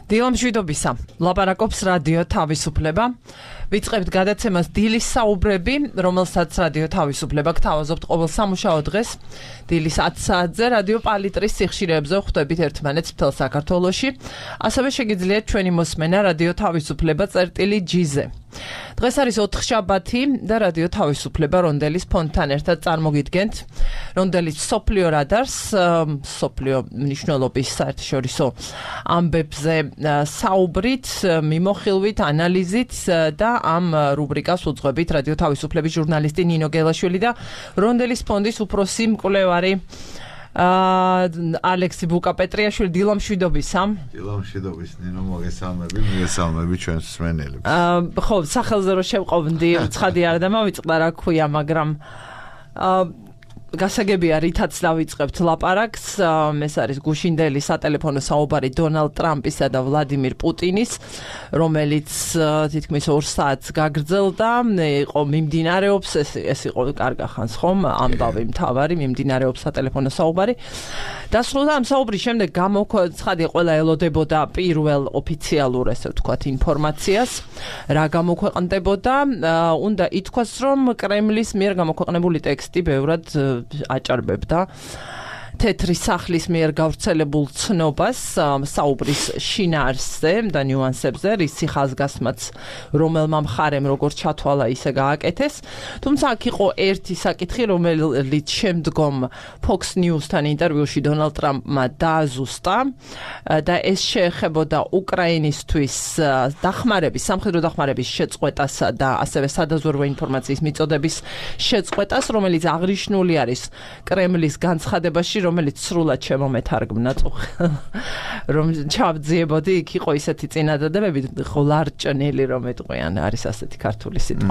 დილამშვიდობისა. ლაპარაკობს რადიო თავისუფლება. ვიწყებთ გადაცემას დილის საუბრები, რომელსაც რადიო თავისუფლება გთავაზობთ ყოველ სამუშაო დღეს. დილის 10 საათზე რადიო პალიტრის სიხშირეებზე ხვდებით ერთმანეთს მთელ საქართველოში. ასევე შეგიძლიათ ჩვენი მოსმენა რადიო თავისუფლება წერტილი-G-ზე. დღეს არის 4-შაბათი და რადიო თავისუფლება რონდელის ფონდთან ერთად წარმოგიდგენთ. რონდელის სოფლიო რადარს, სოფლიო მნიშვნელობის საერთაშორისო ამბებზე საუბრით, მიმოხილვით, ანალიზით და ამ რუბრიკას უძღვებით რადიო თავისუფლების ჟურნალისტი ნინო გელაშვილი და რონდელის ფონდის უფროსი მკვლევარი ალექსი ბუკაპეტრიაშვილი. დილამშვიდობისა. დილამშვიდობის ნინო, მოგესალმები ჩვენს მსმენელებს. ხო, სახელზე რო შევყობდი, ცხადი არ დამავიწყდა რა ქვია, მაგრამ გასაგებია რითაც დავიწყებთ ლაპარაკს. ეს არის გუშინდელი სატელეფონო საუბარი დონალდ ტრამპისა და ვლადიმირ პუტინის, რომელიც თითქმის 2 საათს გაგრძელდა. იყო მიმდინარეობს, ეს იყო კარგა ხანს ხომ, ამბავი მთავარი, მიმდინარეობს სატელეფონო საუბარი. დასრულდა ამ საუბრის შემდეგ ცხადი ყველა ელოდებოდა პირველ ოფიციალურ, ესე ვთქვათ, ინფორმაციას, რა გამოქვეყნდებოდა. უნდა ითქვას, რომ კრემლის მიერ გამოქვეყნებული ტექსტი ბევრად აჭარბებდა თეთრი სახლის მიერ გავრცელებულ ცნობას საუბრის შინაარსზე და ნიუანსებზე, რის ხაზგასმაც რომელმა მხარემ როგორ ჩათვალა ისე გააკეთეს. თუმცა აქ იყო ერთი საკითხი, რომელიც შემდგომ Fox News-თან ინტერვიუში დონალდ ტრამპმა დააზუსტა და ეს შეეხებოდა უკრაინისთვის დახმარების, სამხედრო დახმარების შეწყვეტასა და ასევე სადაზვერვო ინფორმაციის მიწოდების შეწყვეტას, რომელიც აღნიშნული არის კრემლის განცხადებაში, რომელიც სრულად შემომეთარგმნა, რომ ჩავძიებოდი, იქ იყო ისეთი წინადადებები, ღლარჭნილი რომ ეტყვიან, არის ასეთი ქართული სიტყვა.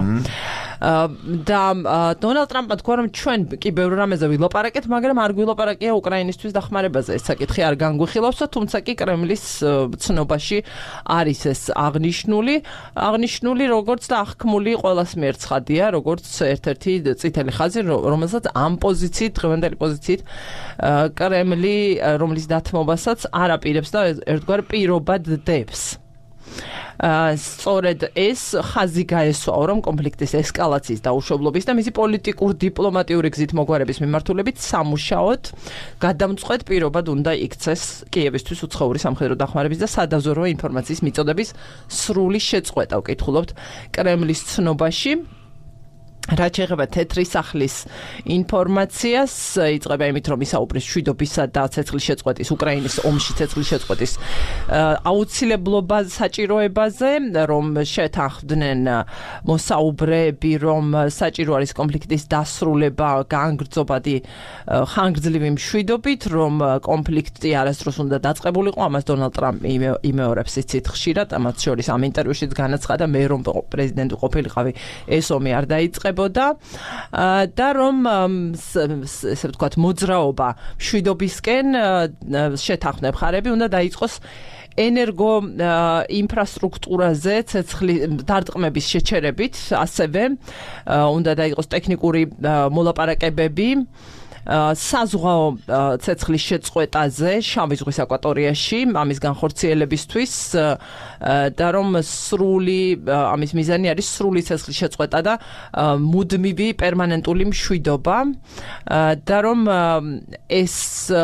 და დონალდ ტრამპმა თქვა, რომ ჩვენ კი ბევრ რამეზე ვილაპარაკეთ, მაგრამ არ გვილაპარაკია უკრაინისთვის დახმარებაზე. ეს საკითხი არ განგვიხილავსა, თუმცა კი კრემლის ცნობაში არის ეს აღნიშნული, როგორც და აღქმული ყველას მიერ ცხადია, როგორც ერთ-ერთი წითელი ხაზი, რომელსაც ამ პოზიციით, დღევანდელი პოზიციით კრემლი, რომლის დათმობასაც არ აპირებს და ერთგვარ პირობად დებს. სწორედ ეს ხაზი გაესვაო, რომ კონფლიქტის ესკალაციის დაუშვებლობის და მისი პოლიტიკურ დიპლომატიური გზით მოგვარების მიმართულებით სამუშაოდ გადამწყვეტ პირობად უნდა იქცეს კიევისთვის უცხოური სამხედრო დახმარების და სადაზვერვო ინფორმაციის მიწოდების სრული შეწყვეტა. ვკითხულობთ კრემლის ცნობაში. რაც შეეხება თეთრი სახლის ინფორმაციას, იწყება იმით, რომ ისაუბრეს მშვიდობისა და ცეცხლის შეწყვეტის, უკრაინის ომში ცეცხლის შეწყვეტის აუცილებლობაზე, საჭიროებაზე, რომ შეთანხმდნენ მოსაუბრეები, რომ საჭირო არის კონფლიქტის დასრულება გაანგრძობადი ხანგრძლივი მშვიდობით, რომ კონფლიქტი არასდროს უნდა დაწყებულიყო. ამას დონალდ ტრამპი იმეორებს იცით ხშირად, ამაც შორის ამ ინტერვიუშიც განაცხადა, მე რომ პრეზიდენტი ყოფილიყავი, ეს ომი არ დაიწყება და რომ ესე ვთქვათ მოძრაობა მშვიდობისკენ შეთანხმდნენ მხარები უნდა დაიწყოს ენერგო ინფრასტრუქტურაზე დარტყმების შეჩერებით, ასევე უნდა დაიწყოს ტექნიკური მოლაპარაკებები საზღვაო ცეცხლის შეწყვეტაზე შავი ზღვის აკვატორიაში, ამის განხორციელებისთვის და რომ ამის მიზანი არის სრული ცეცხლის შეწყვეტა და მუდმივი პერმანენტული მშვიდობა და რომ ეს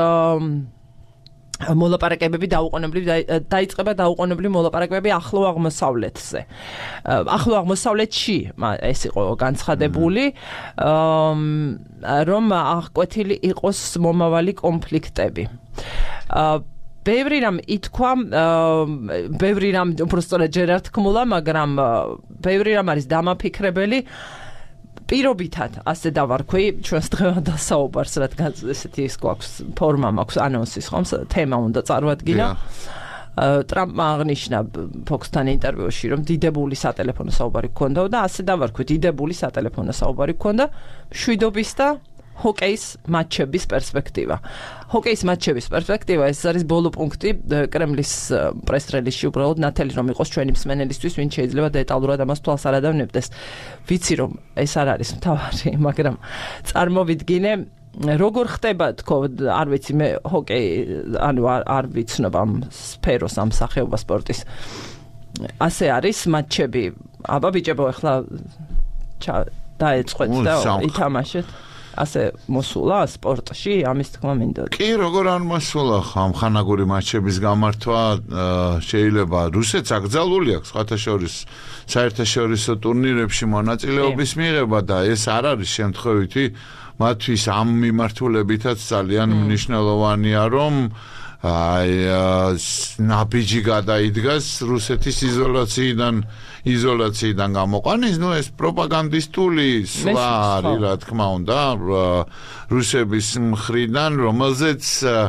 მოლაპარაკებები დაიწყება დაუყოვნებლივ მოლაპარაკებები ახლო აღმოსავლეთზე. ახლო აღმოსავლეთში ეს იყო განცხადებული, რომ აღკვეთილი იყოს მომავალი კონფლიქტები. ბევრი რამ ითქვა, ბევრი რამ უბრალოდ ჯერ არ თქმულა, მაგრამ ბევრი რამ არის დამაფიქრებელი. პირობითად ასე დავარქვი ჩვენს დღევანდელ საუბარს, რადგან ესეთი ის გვაქვს ფორმა მაქვს ანონსის ხომ, თემა უნდა წარვადგინა. ტრამპმა აღნიშნა Fox-თან ინტერვიუში, რომ დიდებული სატელეფონო საუბარი გქონდა და ასე დავარქვი, დიდებული სატელეფონო საუბარი გქონდა მშვიდობის და ჰოკეის მატჩების პერსპექტივა. ჰოკეის მატჩების პერსპექტივა ეს არის ბოლო პუნქტი კრემლის პრეს-რელიზში, უბრალოდ ნათელი რომ იყოს ჩვენი მსმენელისთვის, ვინც შეიძლება დეტალურად ამას თვალს არ ადავნებდეს. ვიცი რომ ეს არ არის მთავარი, მაგრამ წარმოვიდგინე როგორ ხდება თქო არ ვიცი მე ჰოკეი ანუ არ ვიცნობ ამ სფეროს ამ სახეობა სპორტის ასე არის მატჩები აბა ბიჭებო ახლა დაეწყვეთ და ითამაშეთ ასე მოსულა სპორტში ამის თქმა მინდა კი როგორ არ მოსულა ამ ხანაგური მატჩების გამართვა შეიძლება რუსეთს აკრძალული აქვს სხვათაშორის საერთაშორისო ტურნირებში მონაწილეობის მიღება და ეს არ არის შემთხვევითი მათთვის ამ მიმართულებითაც ძალიან მნიშვნელოვანია რომ ნაბიჯი გადაიდგას რუსეთის იზოლაციიდან გამოყვანის, ეს პროპაგანდისტული სვლა არის, რა თქმა უნდა, რუსების მხრიდან, რომელზეც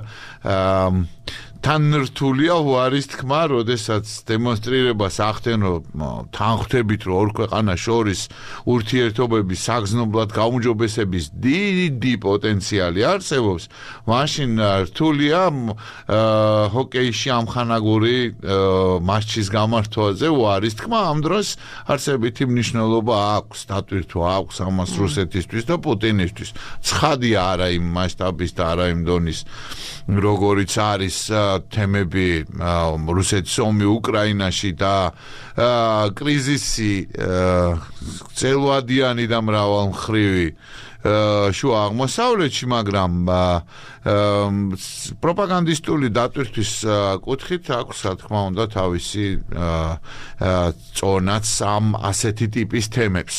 თანრთულია უარის თქმა, როდესაც დემონსტრირებას ახდენ, რომ თანხმდებით, რომ ორ ქვეყანას შორის ურთიერთობების საგრძნობლად გაუმჯობესების დიდი პოტენციალი არსებობს, მაშინ რთულია ჰოკეიში ამხანაგური მატჩის გამართვაზე უარის თქმა, ამ დროს არსებითი მნიშვნელობა აქვს, დატვირთვა აქვს ამას რუსეთისთვის და პუტინისთვის. ცხადია არა იმ მასშტაბის და არა იმ დონის, როგორიც არის თემები რუსეთის ომი უკრაინაში და კრიზისი წელვადიანი და მრავალმხრივი შუა აღმოსავლეთში, მაგრამ პროპაგანდისტული დატვირთვის კუთხით აქვს, რა თქმა უნდა, თავისი წონაც ამ ასეთი ტიპის თემებს.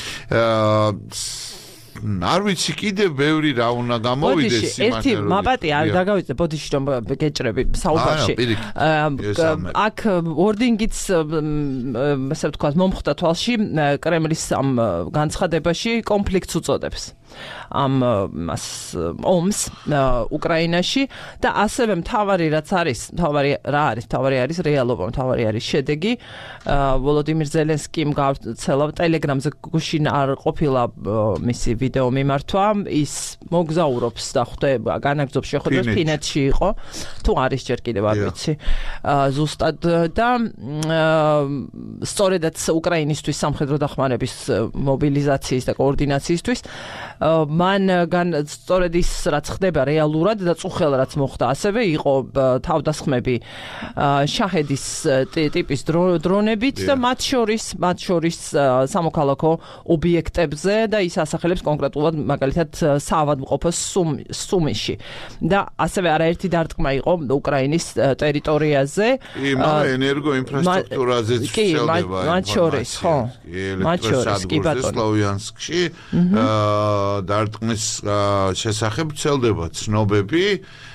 არ ვიცი კიდე ბევრი რა უნდა გამოვიდეს ერთი მაპატი არ დაგავიწყე ბოდიში რომ გეჭრები საუბარში აქ ვორდინგიც ასე ვთქვათ მომხდა თვალში კრემლის ამ განცხადებაში კონფლიქტს უწოდებს ამ ომს უკრაინაში და ასევე მთავარი რაც არის მთავარი არის რეალობა მთავარი არის შედეგი ვოლოდიმირ ზელენსკიმ გავრცელა ტელეგრამზე გუშინ არ ყოფილა მისი ვიდეო მიმართვა ის მოგზაურობს და ხვდება განაგრძობს შეხვედრას ფინეთში იყო თუ არის ჯერ კიდევ არ ვიცი ზუსტად და სწორედაც უკრაინისთვის სამხედრო დახმარების მობილიზაციის და კოორდინაციისთვის მან სწორედ ის რაც ხდება რეალურად და წუხელ რაც მოხდა ასევე იყო თავდასხმები შაჰედის ტიპის დრონებით და მათ შორის სამოქალაქო ობიექტებზე და ის ასახელებს კონკრეტულად მაგალითად საავადმყოფოს სუმიში და ასევე არაერთი დარტყმა იყო უკრაინის ტერიტორიაზე ენერგოინფრასტრუქტურაზეც შეელდება მათ შორის ხო მათ შორის კი ბატონო სლოვიანსკში დარტყმის შესახებ ვრცელდება ცნობები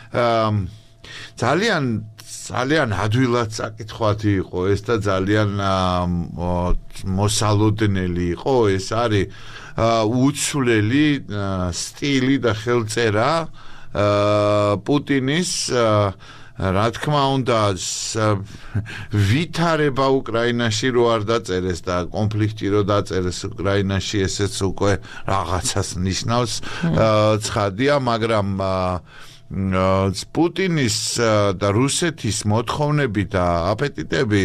ძალიან ადვილად საკითხვათი იყო ეს და ძალიან მოსალოდნელი იყო ეს არის უცვლელი სტილი და ხელწერა პუტინის რა თქმა უნდა ვითარება უკრაინაში რო არ დაწერეს და კონფლიქტი რო დაწერეს უკრაინაში ესეც უკვე რაღაცას ნიშნავს ცხადია მაგრამ პუტინის და რუსეთის მოთხოვნები და აპეტიტები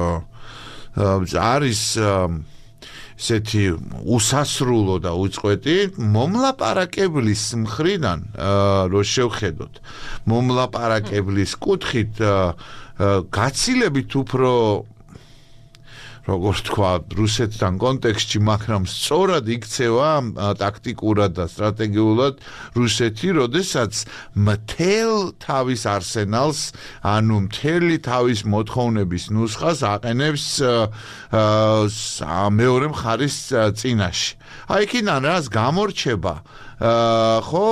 არის ესეთი უსასრულო და უწყვეტი მომლაპარაკებლის მხრიდან რო შევხედოთ მომლაპარაკებლის კუთხით გაცილებით უფრო როგორ თქვა რუსეთთან კონტექსტში მაგრამ სწორად იქცევა ტაქტიკურად და სტრატეგიულად რუსეთი როდესაც მთელ თავის არსენალს ანუ მთელი თავის მოთხოვნების ნუსხას აყენებს მეორე მხარის წინაშე აი იქიდან რას გამორჩება ხო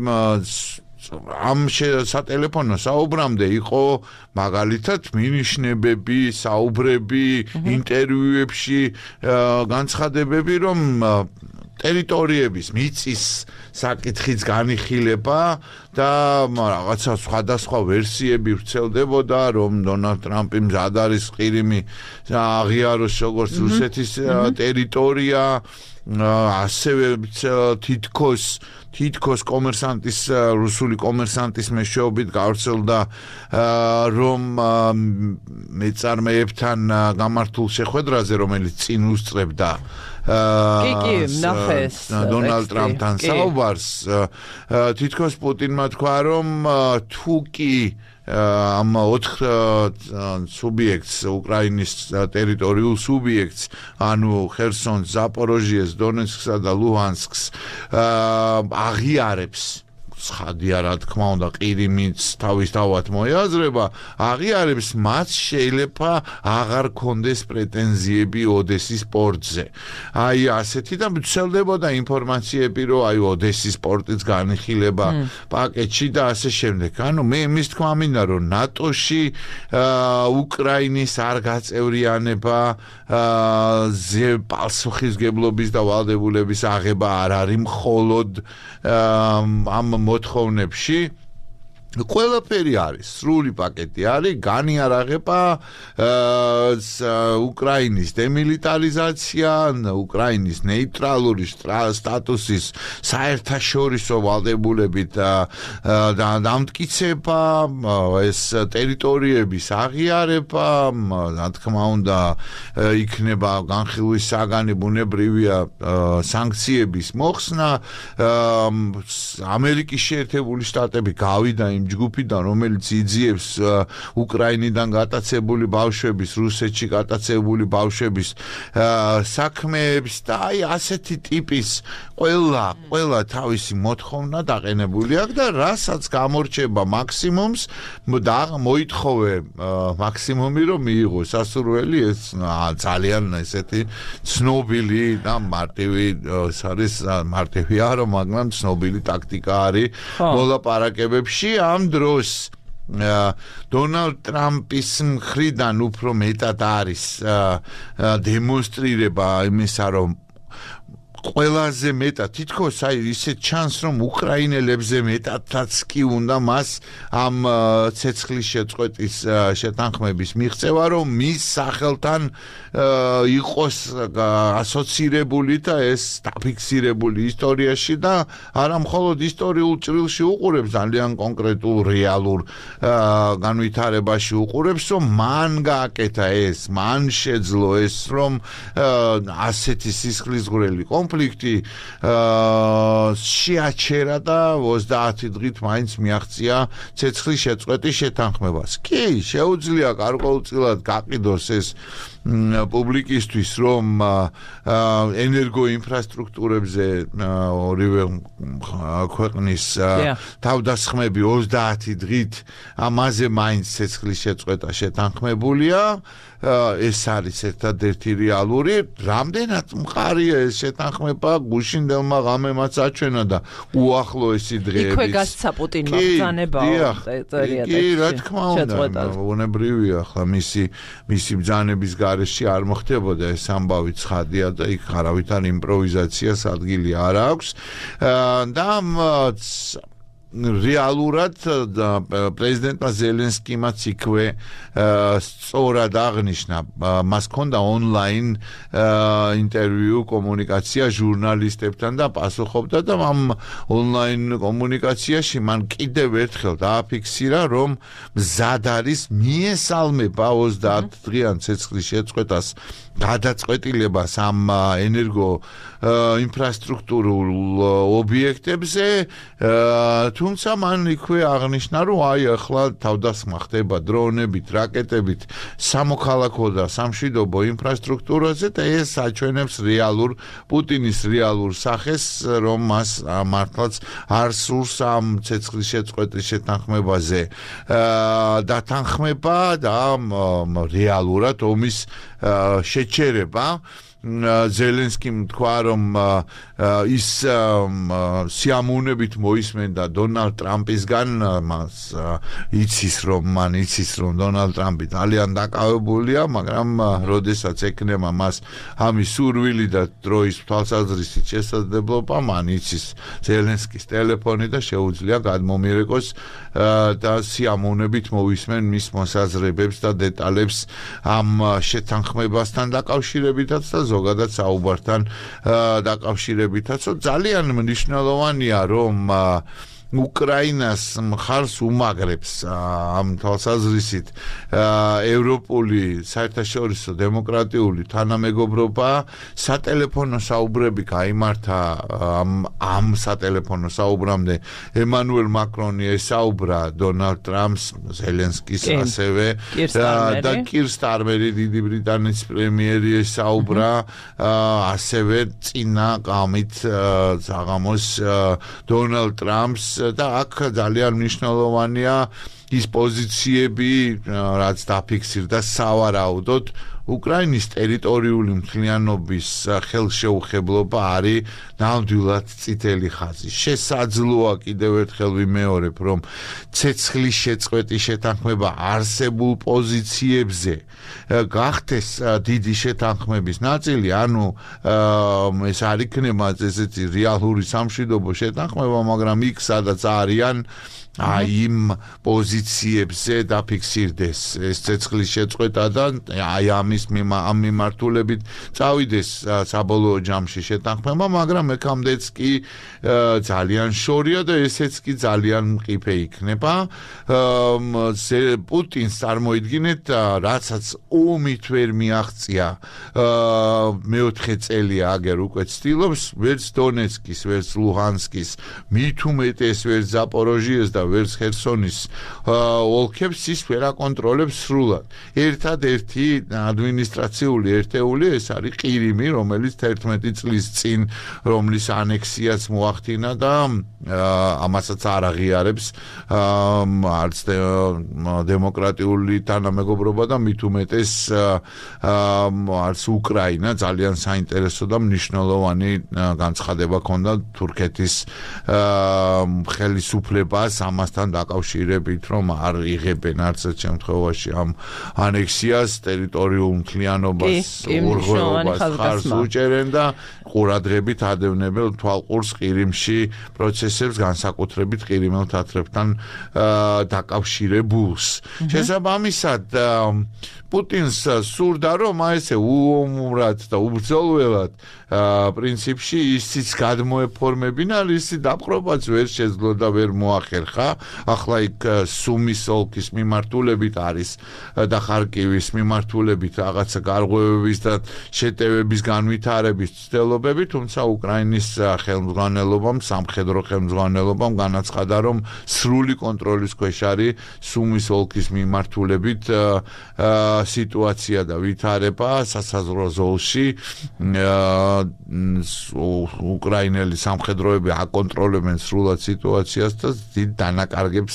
ამ სატელეფონო საუბრამდე იყო მაგალითად მინიშნებები, საუბრები, ინტერვიუებში განცხადებები, რომ ტერიტორიების მიწის საკითხიც განიხილება და რაღაცა სხვადასხვა ვერსიები ვრცელდებოდა, რომ დონალდ ტრამპი მზად არის ყირიმი აღიაროს როგორც რუსეთის ტერიტორია ასევე თითქოს კომერსანტის რუსული კომერსანტის მეშვეობით გავრცელდა რომ მეწარმეებთან გამართულ შეხვედრაზე რომელიც წინ უსწრებდა დონალდ ტრამპთან საუბარს თითქოს პუტინმა თქვა რომ თუ კი ამ 4 სუბიექტს უკრაინის ტერიტორიულ სუბიექტს ანუ ხერსონს, ზაპოროჟიეს, დონეცკსა და ლუჰანსკს აღიარებს ცხადია რა თქმა უნდა ყირიმიც თავისთავად მოიაზრება აღიარებს მათ შეიძლება აღარ კონდეს პრეტენზიები ოდესის პორტზე აი ასეთი და მცელდებოდა ინფორმაციები რომ აი ოდესის პორტის განხილება პაკეტში და ასე შემდეგ ანუ მე იმის თქვა მინდა რომ ნატოში უკრაინის არ გაწევრიანება პასუხისგებლობის და ვალდებულების აღება არ არის მხოლოდ ამ მოთხოვნებში ყველაფერი არის სრული პაკეტი არის განიარაღება უკრაინის დემილიტარიზაცია უკრაინის ნეიტრალური სტატუსის საერთაშორისო ვალდებულებით და დამტკიცება ეს ტერიტორიების აღიარება რა თქმა უნდა იქნება განხილვის საგანი ბუნებრივია სანქციების მოხსნა ამერიკის შეერთებული შტატები გავიდა იმ ჯგუფიდან რომელიც იძიებს უკრაინიდან გატაცებული ბავშვების რუსეთში გატაცებული ბავშვების საქმეებს და აი ასეთი ტიპის ყველა თავისი მოთხოვნა დაყენებული აქვს და რასაც გამორჩება მაქსიმუმს და მოითხოვე მაქსიმუმი რომ მიიღოს სასურველი ეს ძალიან ესეთი ცნობილი და მარტივი არის მარტივია რომ მაგრამ ცნობილი ტაქტიკა არის მოლაპარაკებებში ამ დროს დონალდ ტრამპის მხრიდან უფრო მეტად არის დემონსტრირება იმისა რომ ყველაზე მეტად თითქოს აი ისეთ ჩანს რომ უკრაინელებზე მეტადაც კი უნდა მას ამ ცეცხლის შეწყვეტის შეთანხმების მიღწევა რომ მის სახელთან იყოს ასოცირებული და ეს დაფიქსირებული ისტორიაში და არა მხოლოდ ისტორიულ ჭრილში უყურებს ძალიან კონკრეტულ რეალურ განვითარებაში უყურებს რომ მან გააკეთა ეს მან შეძლო ეს რომ ასეთი სისხლისღვრელი კონფლიქტი შეაჩერა და 30 დღით მაინც მიაღწია ცეცხლის შეწყვეტის შეთანხმებას. კი, შეუძლია გარკვეულწილად გაყიდოს ეს პუბლიკისთვის რომ ენერგოინფრასტრუქტურებზე ორივე ქვეყნის თავდასხმები 30 დღით ამაზე მაინც ცეცხლის შეწყვეტა შეთანხმებულია ეს არის ერთადერთი რეალური რამდენად მყარია ეს შეთანხმება გუშინდელმა ღამემაც აჩვენა და უახლოესი დღეების იქვე გასცა პუტინმა ბრძანებაა კი რა თქმა უნდა უნებრივია ახლა მისი ბრძანების გარეშე არ მოხდებოდა ეს ამბავი ცხადია და იქ არავითარ იმპროვიზაციას ადგილი არ აქვს და რეალურად პრეზიდენტმა ზელენსკიმაც იქვე სწორად აღნიშნა მას ჰქონდა ონლაინ ინტერვიუ კომუნიკაცია ჟურნალისტებთან და პასუხობდა და ამ ონლაინ კომუნიკაციაში მან კიდევ ერთხელ დააფიქსირა რომ მზად არის მიესალმება 30 დღიან ცეცხლის შეწყვეტას გადაწყვეტილებას ამ ენერგო ინფრასტრუქტურულ ობიექტებზე თუმცა მან იქვე აღნიშნა რომ აი ახლა თავდასხმა ხდება დრონებით, რაკეტებით სამოქალაქო და სამშვიდობო ინფრასტრუქტურაზე და ეს აჩვენებს პუტინის რეალურ სახეს რომ მას მართლაც არ სურს ამ ცეცხლის შეწყვეტის შეთანხმებაზე დათანხმება და რეალურად ომის შეჩერება ზელენსკიმ თქვა რომ ის სიამოვნებით მოისმენდა დონალდ ტრამპისგან მას იცის რომ დონალდ ტრამპი ძალიან დაკავებულია მაგრამ როდესაც ეკნება მას ამის სურვილი და დროის თვალსაზრისით შესაძლებლობა მან იცის ზელენსკის ტელეფონი და შეუძლია გადმომიერეკოს და სიამოვნებით მოისმენ მის მოსაზრებებს და დეტალებს ამ შეთანხმებასთან დაკავშირებითაც და ზოგადად საუბართან დაკავშირებითაც ძალიან მნიშვნელოვანია რომ უკრაინას მხარს უმაგრებს ამ თვალსაზრისით ევროპული საერთაშორისო დემოკრატიული თანამეგობრობა სატელეფონო საუბრები გაიმართა ამ სატელეფონო საუბრამდე ემანუელ მაკრონი ესაუბრა დონალდ ტრამპს ზელენსკის ასევე და კირ სტარმერი დიდი ბრიტანეთის პრემიერი ესაუბრა ასევე წინა გამით საღამოს დონალდ ტრამპს და აქ ძალიან მნიშვნელოვანია ის პოზიციები, რაც დაფიქსირდა სავარაუდოდ უკრაინის ტერიტორიული მთლიანობის ხელშეუხებლობა არის ნამდვილად წითელი ხაზი. შესაძლოა კიდევ ერთხელ ვიმეორებ, რომ ცეცხლის შეწყვეტის შეთანხმება არსებულ პოზიციებზე გახდეს დიდი შეთანხმების ნაწილი, ანუ ეს არ იქნება ესეთი რეალური სამშვიდობო შეთანხმება, მაგრამ იქ სადაც არიან იმ პოზიციებზე დაფიქსირდეს ეს ცეცხლის შეწყვეტა და ამ მიმართულებით წავიდეს საბოლოო ჯამში შეთანხმება, მაგრამ ეკამდეც კი ძალიან შორია და ესეც კი ძალიან მყიფე იქნება. პუტინს წარმოიდგინეთ, რაცაც ომით ვერ მიაღწია მეოთხე წელია აგერ უკვე ცდილობს, ვერც დონეცკის, ვერც ლუჰანსკის, მით უმეტეს ვერც ზაპოროჟიეს და ვერც ხერსონის ოლქებს ის ვერ აკონტროლებს სრულად. ერთადერთი ადმინისტრაციული ერთეული ეს არის ყირიმი, რომელიც 11 წლის წინ რომლის ანექსიაც მოახდინა და ამასაც არ აღიარებს არც დემოკრატიული თანამეგობრობა და მით უმეტეს არც უკრაინა. ძალიან საინტერესო და მნიშვნელოვანი განცხადება ჰქონდა თურქეთის ხელისუფლებას ამასთან დაკავშირებით, რომ არ იღებენ არც ერთ შემთხვევაში ამ ანექსიას, ტერიტორიულ მთლიანობას, უღრუბლობას ხარს უჭერენ და ყურადღებით ადევნებენ თვალყურს ყირიმში პროცესებს, განსაკუთრებით ყირიმელ თათრებთან დაკავშირებულს. შესაბამისად პუტინს სურდა რომ ესე უომურად და უბრძოლველად პრინციპში ისიც გადმოეფორმებინა, ისი დაპყრობაც ვერ შეძლო და ვერ მოახერხა. ახლა იქ სუმის ოლქის მიმართულებით არის და ხარკივის მიმართულებით რაღაცა გარღვევების და შეტევების განვითარების ცდილობები, თუმცა უკრაინის ხელმძღვანელობამ, სამხედრო ხელმძღვანელობამ განაცხადა, რომ სრული კონტროლის ქვეშ არის სუმის ოლქის მიმართულებით სიტუაცია და ვითარება სასაზღვრო ზოლში. უკრაინელი სამხედროები აკონტროლებენ სრულად სიტუაციას და დიდ დანაკარგებს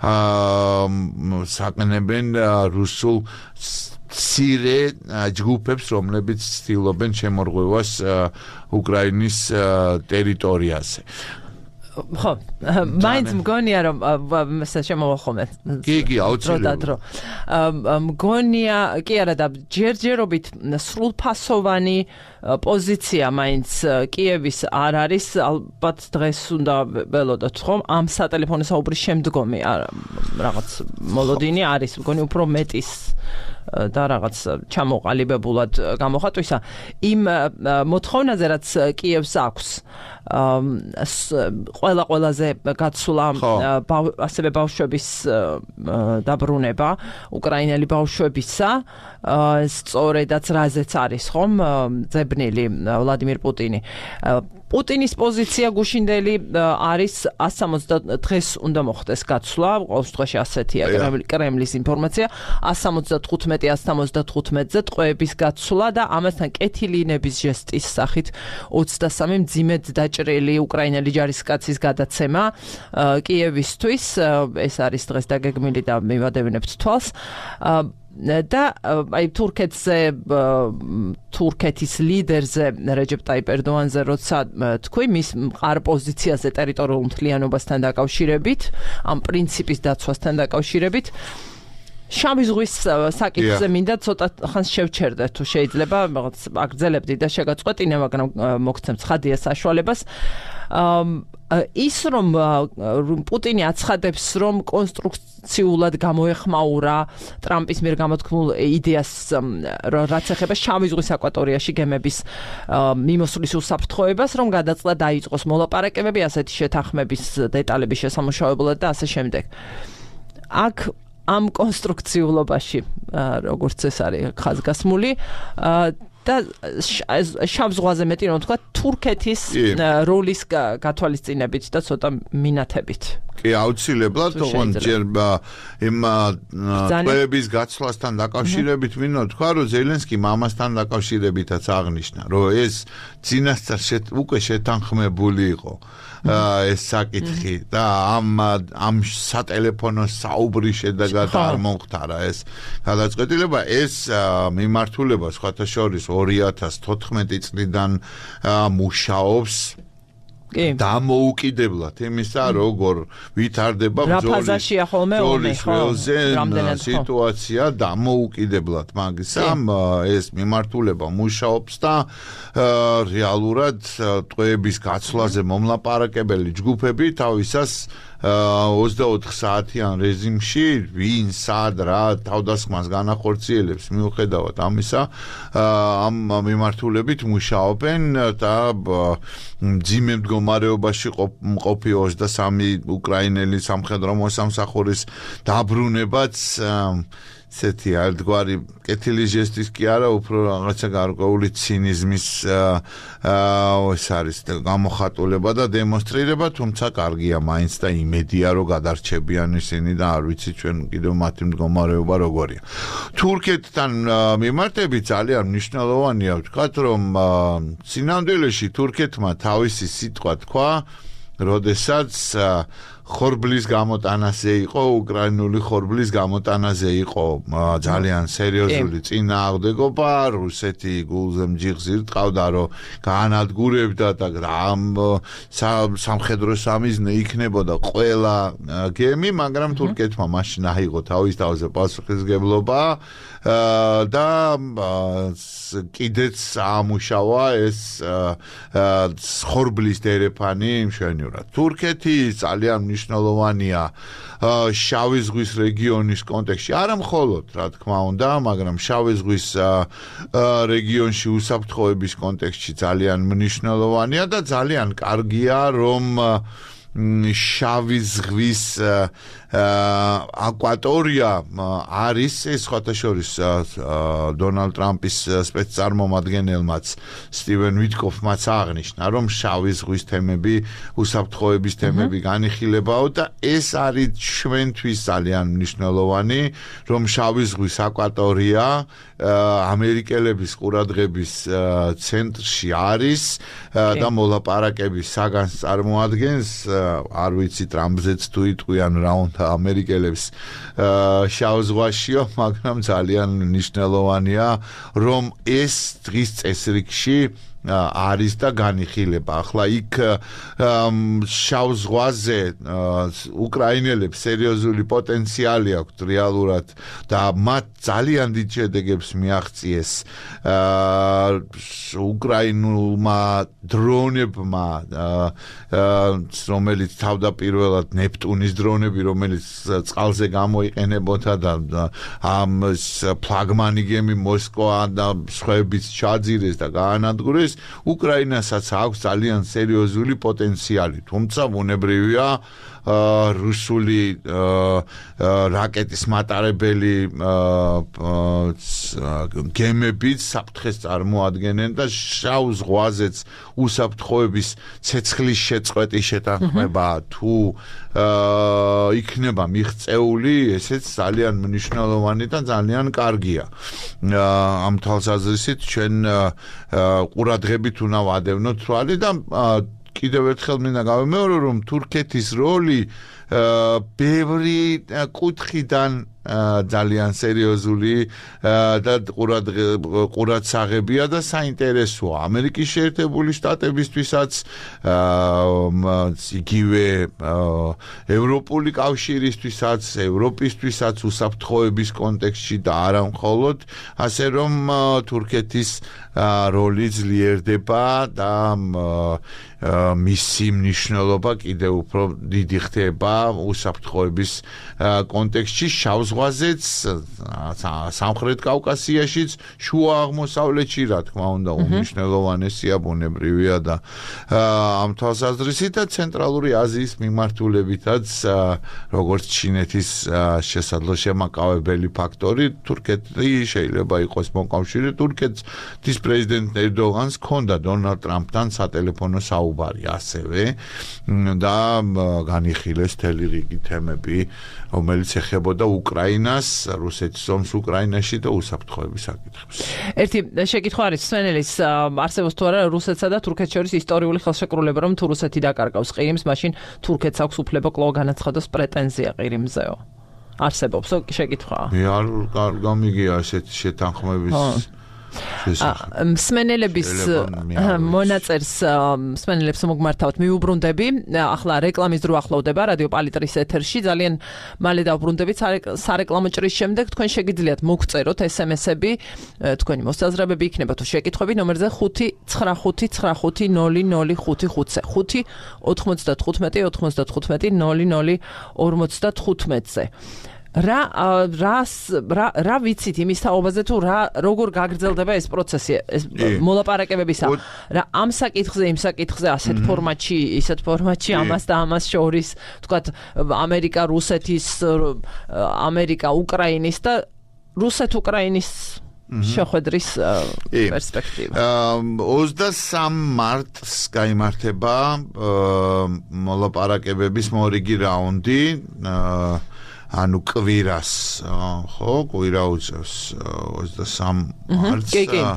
საყენებენ რუსულ მცირე ჯგუფებს, რომლებიც ცდილობენ შემორღვევას უკრაინის ტერიტორიაზე. ხო, მაინც მგონია რომ შემოვახომეთ. კი, აუცილებლად. მგონია, კი არა და ჯერჯერობით სრულფასოვანი პოზიცია მაინც კიევის არ არის, ალბათ დღეს უნდა ველოდოთ ხომ ამ სატელეფონო საუბრის შემდგომი რაღაც მოლოდინი არის, მგონი უფრო მეტის და რაღაც ჩამოყალიბებულად გამოხატვისა იმ მოთხოვნაზე, რაც კიევს აქვს ყველაზე გაცვლა ასევე ბავშვების დაბრუნება, უკრაინელი ბავშვებისა, სწორედაც რაზეც არის ხომ ძებნილი ვლადიმირ პუტინი. პუტინის პოზიცია გუშინდელი არის 170 დღეს უნდა მოხდეს გაცვლა, ყოველ შემთხვევაში ასეთია კრემლის ინფორმაცია, 175-175-ზე ტყვეების გაცვლა და ამასთან კეთილინების ჟესტის სახით 23 მძიმედ დაჭრილი უკრაინელი ჯარისკაცის გადაცემა კიევისთვის, ეს არის დღეს დაგეგმილი და მივადევნებთ თვალს. და აი თურქეთის ლიდერზე რეჯეპ ტაიპ ერდოანზე როცა თქვი მის მყარ პოზიციაზე ტერიტორიულ მთლიანობასთან დაკავშირებით, ამ პრინციპის დაცვასთან დაკავშირებით, შავი ზღვის საკითხზე მინდა ცოტა ხანს შევჩერდე თუ შეიძლება, რაღაც აგრძელებდი და შეგაწყვეტინე, მაგრამ მოგცემ ცხადია საშუალებას. ის რომ პუტინი აცხადებს რომ კონსტრუქციულად გამოეხმაურა ტრამპის მიერ გამოთქმულ იდეას რაც ეხება შავი ზღვის აკვატორიაში გემების მიმოსვლის უსაფრთხოებას რომ გადაწყვეტა დაიწყოს მოლაპარაკებები ასეთი შეთანხმების დეტალების შესამუშავებლად და ასე შემდეგ აქ ამ კონსტრუქციულობაში როგორც ეს არის ხაზგასმული და შავ ზღვაზე მეტი რომ თქვა თურქეთის როლის გათვალისწინებით და ცოტა მინათებით. კი, აუცილებლად, თუმცა ჯერ იმ ტყვეების გაცვლასთან დაკავშირებით მინდა თქვა, რომ ზელენსკი მამასთან დაკავშირებითაც აღნიშნა, რომ ეს წინასწარ უკვე შეთანხმებული იყო. ეს საკითხი და ამ სატელეფონო საუბრის შედეგად არ მომხდარა ეს გადაწყვეტილება ეს მიმართულება სხვათა შორის 2014 წლიდან მუშაობს დამოუკიდებლად იმისა როგორ ვითარდება ბრძოლის სიტუაცია დამოუკიდებლად მაგისამ ეს მიმართულება მუშაობს და რეალურად ტყვეების გაცვლაზე მომლაპარაკებელი ჯგუფები თავისას 24 საათიან რეჟიმში ვინ სად რა თავდასხმას განახორციელებს მიუხედავად ამისა ამ მიმართულებით მუშაობენ და მძიმე მდგომარეობაში მყოფი 23 უკრაინელი სამხედრო მოსამსახურის დაბრუნებაც ესეთი ერთგვარი კეთილი ჟესტის კი არა, უფრო რაღაცა გარკვეული ცინიზმის ეს არის გამოხატულება და დემონსტრირება, თუმცა კარგია მაინც და იმედია რომ გადარჩებიან ისინი და არ ვიცი ჩვენ კიდევ მათი მდგომარეობა როგორია. თურქეთთან მიმართებით ძალიან მნიშვნელოვანია ვთქვათ, რომ სინამდვილეში თურქეთმა თავისი სიტყვა თქვა, როდესაც ხორბლის გამოტანაზე იყო, უკრაინული ხორბლის გამოტანაზე იყო ძალიან სერიოზული წინააღმდეგობა, რუსეთი გულზე მჯიხს ირტყავდა, რომ გაანადგურებდა და ამ სამხედრო სამიზნე იქნებოდა ყველა გემი, მაგრამ თურქეთმა მაშინ აიღო თავის თავზე პასუხისმგებლობა და კიდეც ამუშავა ეს ხორბლის დერეფანი მშვენივრად. თურქეთი ძალიან მნიშვნელოვანია შავი ზღვის რეგიონის კონტექსტში, არა მხოლოდ, რა თქმა უნდა, მაგრამ შავი ზღვის რეგიონში უსაფრთხოების კონტექსტში ძალიან მნიშვნელოვანია და ძალიან კარგია, რომ შავი ზღვის აკვატორია არის ეს სხვათა შორის დონალდ ტრამპის სპეცწარმომადგენელმაც სტივენ ვიტკოფმაც აღნიშნა, რომ შავი ზღვის თემები, უსაფრთხოების თემები განიხილებაო და ეს არის ჩვენთვის ძალიან მნიშვნელოვანი, რომ შავი ზღვის აკვატორია ამერიკელების ყურადღების ცენტრში არის და მოლაპარაკების საგანს წარმოადგენს, არ ვიცი ტრამპზეც თუ იტყვიან რა უნდა ამერიკელებს შავ ზღვაშიო, მაგრამ ძალიან მნიშვნელოვანია, რომ ეს დღის წესრიგში არის და განიხილება. ახლა იქ შავ ზღვაზე უკრაინელებს სერიოზული პოტენციალი აქვთ რეალურად და მათ ძალიან დიდ შედეგებს მიაღწიეს უკრაინულმა დრონებმა, რომელიც თავდაპირველად ნეპტუნის დრონები, რომელიც წყალზე გამოიყენებოდა და ამ ფლაგმანი გემი მოსკვა და სხვაებიც ჩაძირეს და გაანადგურეს. უკრაინასაც აქვს ძალიან სერიოზული პოტენციალი, თუმცა ბუნებრივია რუსული რაკეტის მატარებელი გემებიც საფრთხეს წარმოადგენენ და შავ ზღვაზეც უსაფრთხოების ცეცხლის შეწყვეტის შეთანხმება თუ იქნება მიღწეული, ესეც ძალიან მნიშვნელოვანი და ძალიან კარგია. ამ თვალსაზრისით ჩვენ ყურადღებით უნდა ვადევნოთ თვალი და კიდევ ერთხელ მინდა გავიმეორო, რომ თურქეთის როლი ბევრი კუთხიდან ძალიან სერიოზული და ყურადსაღებია და საინტერესოა ამერიკის შეერთებული შტატებისთვისაც იგივე ევროპული კავშირისთვისაც ევროპისთვისაც უსაფრთხოების კონტექსტში და არა მხოლოდ ასე რომ თურქეთის როლი ძლიერდება და მისი მნიშვნელობა კიდევ უფრო დიდი ხდება უსაფრთხოების კონტექსტში შავ ზღვაზეც სამხრეთ კავკასიაშიც შუა აღმოსავლეთში რა თქმა უნდა უმნიშვნელოვანესია ბუნებრივია და ამ თვალსაზრისით და ცენტრალური აზიის მიმართულებითაც როგორც ჩინეთის შესაძლო შემაკავებელი ფაქტორი თურქეთი შეიძლება იყოს მოკავშირე თურქეთის პრეზიდენტ ერდოღანს ჰქონდა დონალდ ტრამპთან სატელეფონო საუბარი ასევე და განიხილეს მთელი რიგი თემები რომელიც ეხებოდა უკრაინას, რუსეთის ომს უკრაინაში და უსაფრთხოების საკითხებს. ერთი შეკითხვა არის სვენელის არსებობს თუ არა რუსეთსა და თურქეთს შორის ისტორიული ხელშეკრულება რომ თუ რუსეთი დაკარგავს ყირიმს, მაშინ თურქეთს აქვს უფლება კვლავ განაცხადოს პრეტენზია ყირიმზეო. არსებობს შეკითხვა. მე არ გამიგია ესეთი შეთანხმების მსმენელების მონაწერს მსმენელებს მოგმართავთ მიუბრუნდები ახლა რეკლამის დრო ახლოვდება რადიო პალიტრის ეთერში ძალიან მალე დავბრუნდებით სარეკლამო ჭრის შემდეგ თქვენ შეგიძლიათ მოგწეროთ SMS-ები თქვენი მოსაზრებები იქნება თუ შეკითხვები ნომერზე 595900555-ზე 5-95-95-00-55-ზე რა ვიცით იმის თაობაზე თუ როგორ გაგრძელდება ეს პროცესი ეს მოლაპარაკებებისა რა ამ საკითხზე იმ საკითხზე ასეთ ფორმატში ისეთ ფორმატში ამას და ამას შორის თქვათ ამერიკა რუსეთის ამერიკა უკრაინის და რუსეთ უკრაინის შეხვედრის პერსპექტივა 23 მარტს გაიმართება მოლაპარაკებების მორიგი რაუნდი ანუ კვირას ხო კვირა უწევს 23 მარტს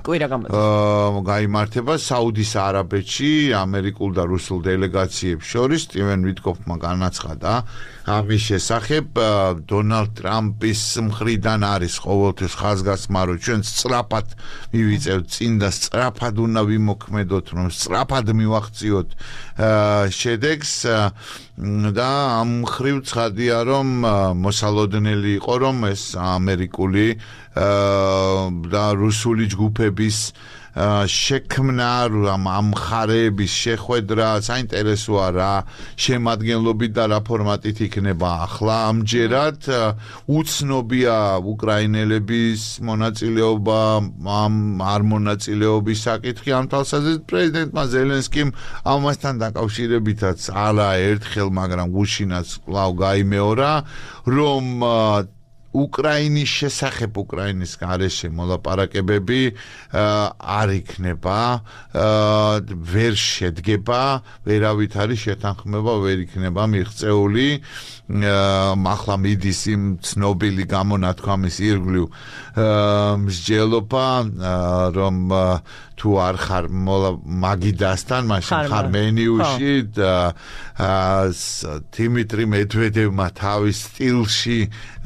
გაიმართება საუდის არაბეთში ამერიკულ და რუსულ დელეგაციებს შორის სტივენ ვიტკოფმა განაცხადა ამის შესახებ დონალდ ტრამპის მხრიდან არის ყოველთვის ხაზგასმა რომ ჩვენ სწრაფად მივიწევთ წინ და სწრაფად უნდა ვიმოქმედოთ რომ სწრაფად მივახციოთ შედეგს და ამ მხრივ ცხადია რომ მოსალოდნელი იყო რომ ეს ამერიკული და რუსული ჯგუფების შექმნა ამ მხარეების შეხვედრა საინტერესოა რა შემადგენლობით და რა ფორმატით იქნება ახლა ამჯერად უცნობია უკრაინელების მონაწილეობა ამ არ მონაწილეობის საკითხი ამ თვალსაზრისით პრეზიდენტმა ზელენსკიმ ამასთან დაკავშირებითაც არაერთხელ მაგრამ გუშინაც კვლავ გაიმეორა რომ უკრაინის შესახებ უკრაინის გარეშე მოლაპარაკებები არ იქნება ვერ შედგება ვერავით არის შეთანხმება ვერ იქნება მიღწეული ახლა მიდის იმ ცნობილი გამონათქვამის ირგვლივ მსჯელობა რომ თუ არ ხარ მაგიდასთან მაშინ ხარ მენიუში და დიმიტრი მედვედევმა თავის სტილში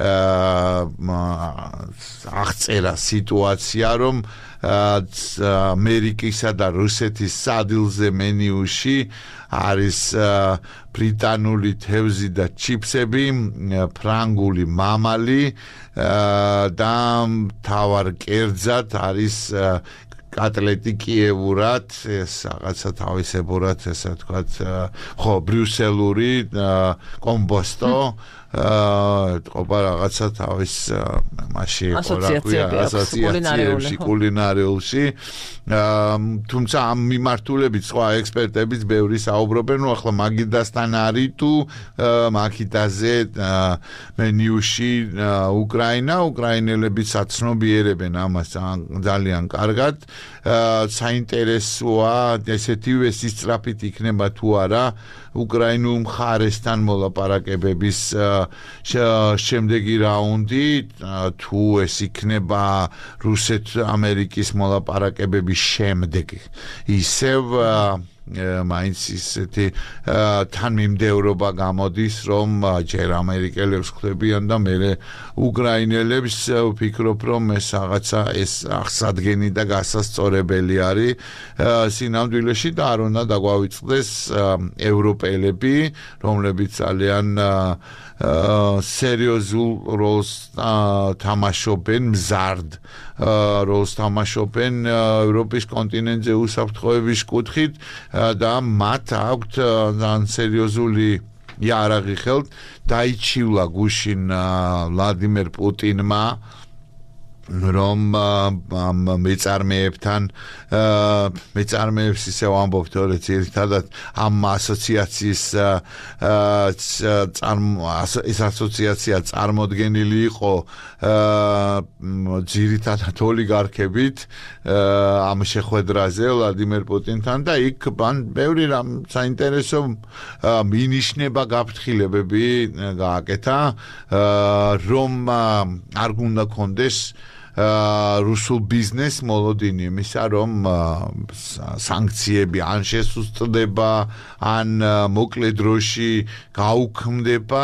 აღწერა სიტუაცია რომ ამერიკისა და რუსეთის სადილზე მენიუში არის ბრიტანული თევზი და ჩიფსები, ფრანგული მამალი და თავარ კერძად არის კატლეტი კიევურად, ეს რაღაცა თავისებურად, ესე ვთქვათ, ხო, ბრიუსელური კომბოსტო ეთყობა რაღაცა თავის მასში ასოციაციებში კულინარიულში თუმცა ამ მიმართულებით სხვა ექსპერტებიც ბევრი საუბრობენ რომ ახლა მაგიდასთან არის თუ მაგიდაზე მენიუში უკრაინელებიც აცნობიერებენ ამას ძალიან კარგად საინტერესოა ესეთივე სისწრაფით იქნება თუ არა უკრაინულ მხარესთან მოლაპარაკებების შემდეგი რაუნდი თუ ეს იქნება რუსეთ-ამერიკის მოლაპარაკებების შემდეგ ისევ მაინც ისეთი თან მიმდევრობა გამოდის, რომ ჯერ ამერიკელებს ხვდებიან და მე უკრაინელებს ვფიქრობ, რომ ეს რაღაცა ეს აღსადგენი და გასასწორებელი არის სინამდვილეში და არ უნდა დაგვავიწყდეს ევროპელები, რომლებიც ძალიან სერიოზულ როლს თამაშობენ, მზარდ როლს თამაშობენ ევროპის კონტინენტზე უსაფრთხოების კუთხით და მათ აქვთ ძალიან სერიოზული იარაღი ხელთ დაიჩივლა გუშინ ვლადიმერ პუტინმა რომ მეწარმეებთან მეწარმეებს ისე ვამბობთ, რომ ძირითადად ამ ასოციაციის ეს ასოციაცია წარმოდგენილი იყო ძირითადად ოლიგარქებით ამ შეხვედრაზე ვლადიმერ პუტინთან და იქ ბევრი რამ საინტერესო მინიშნება გაფრთხილებები გააკეთა, რომ არ უნდა კონდეს რუსულ ბიზნეს მოლოდინი იმისა, რომ სანქციები ან შესუსტდება, ან მოკლე დროში გაუქმდება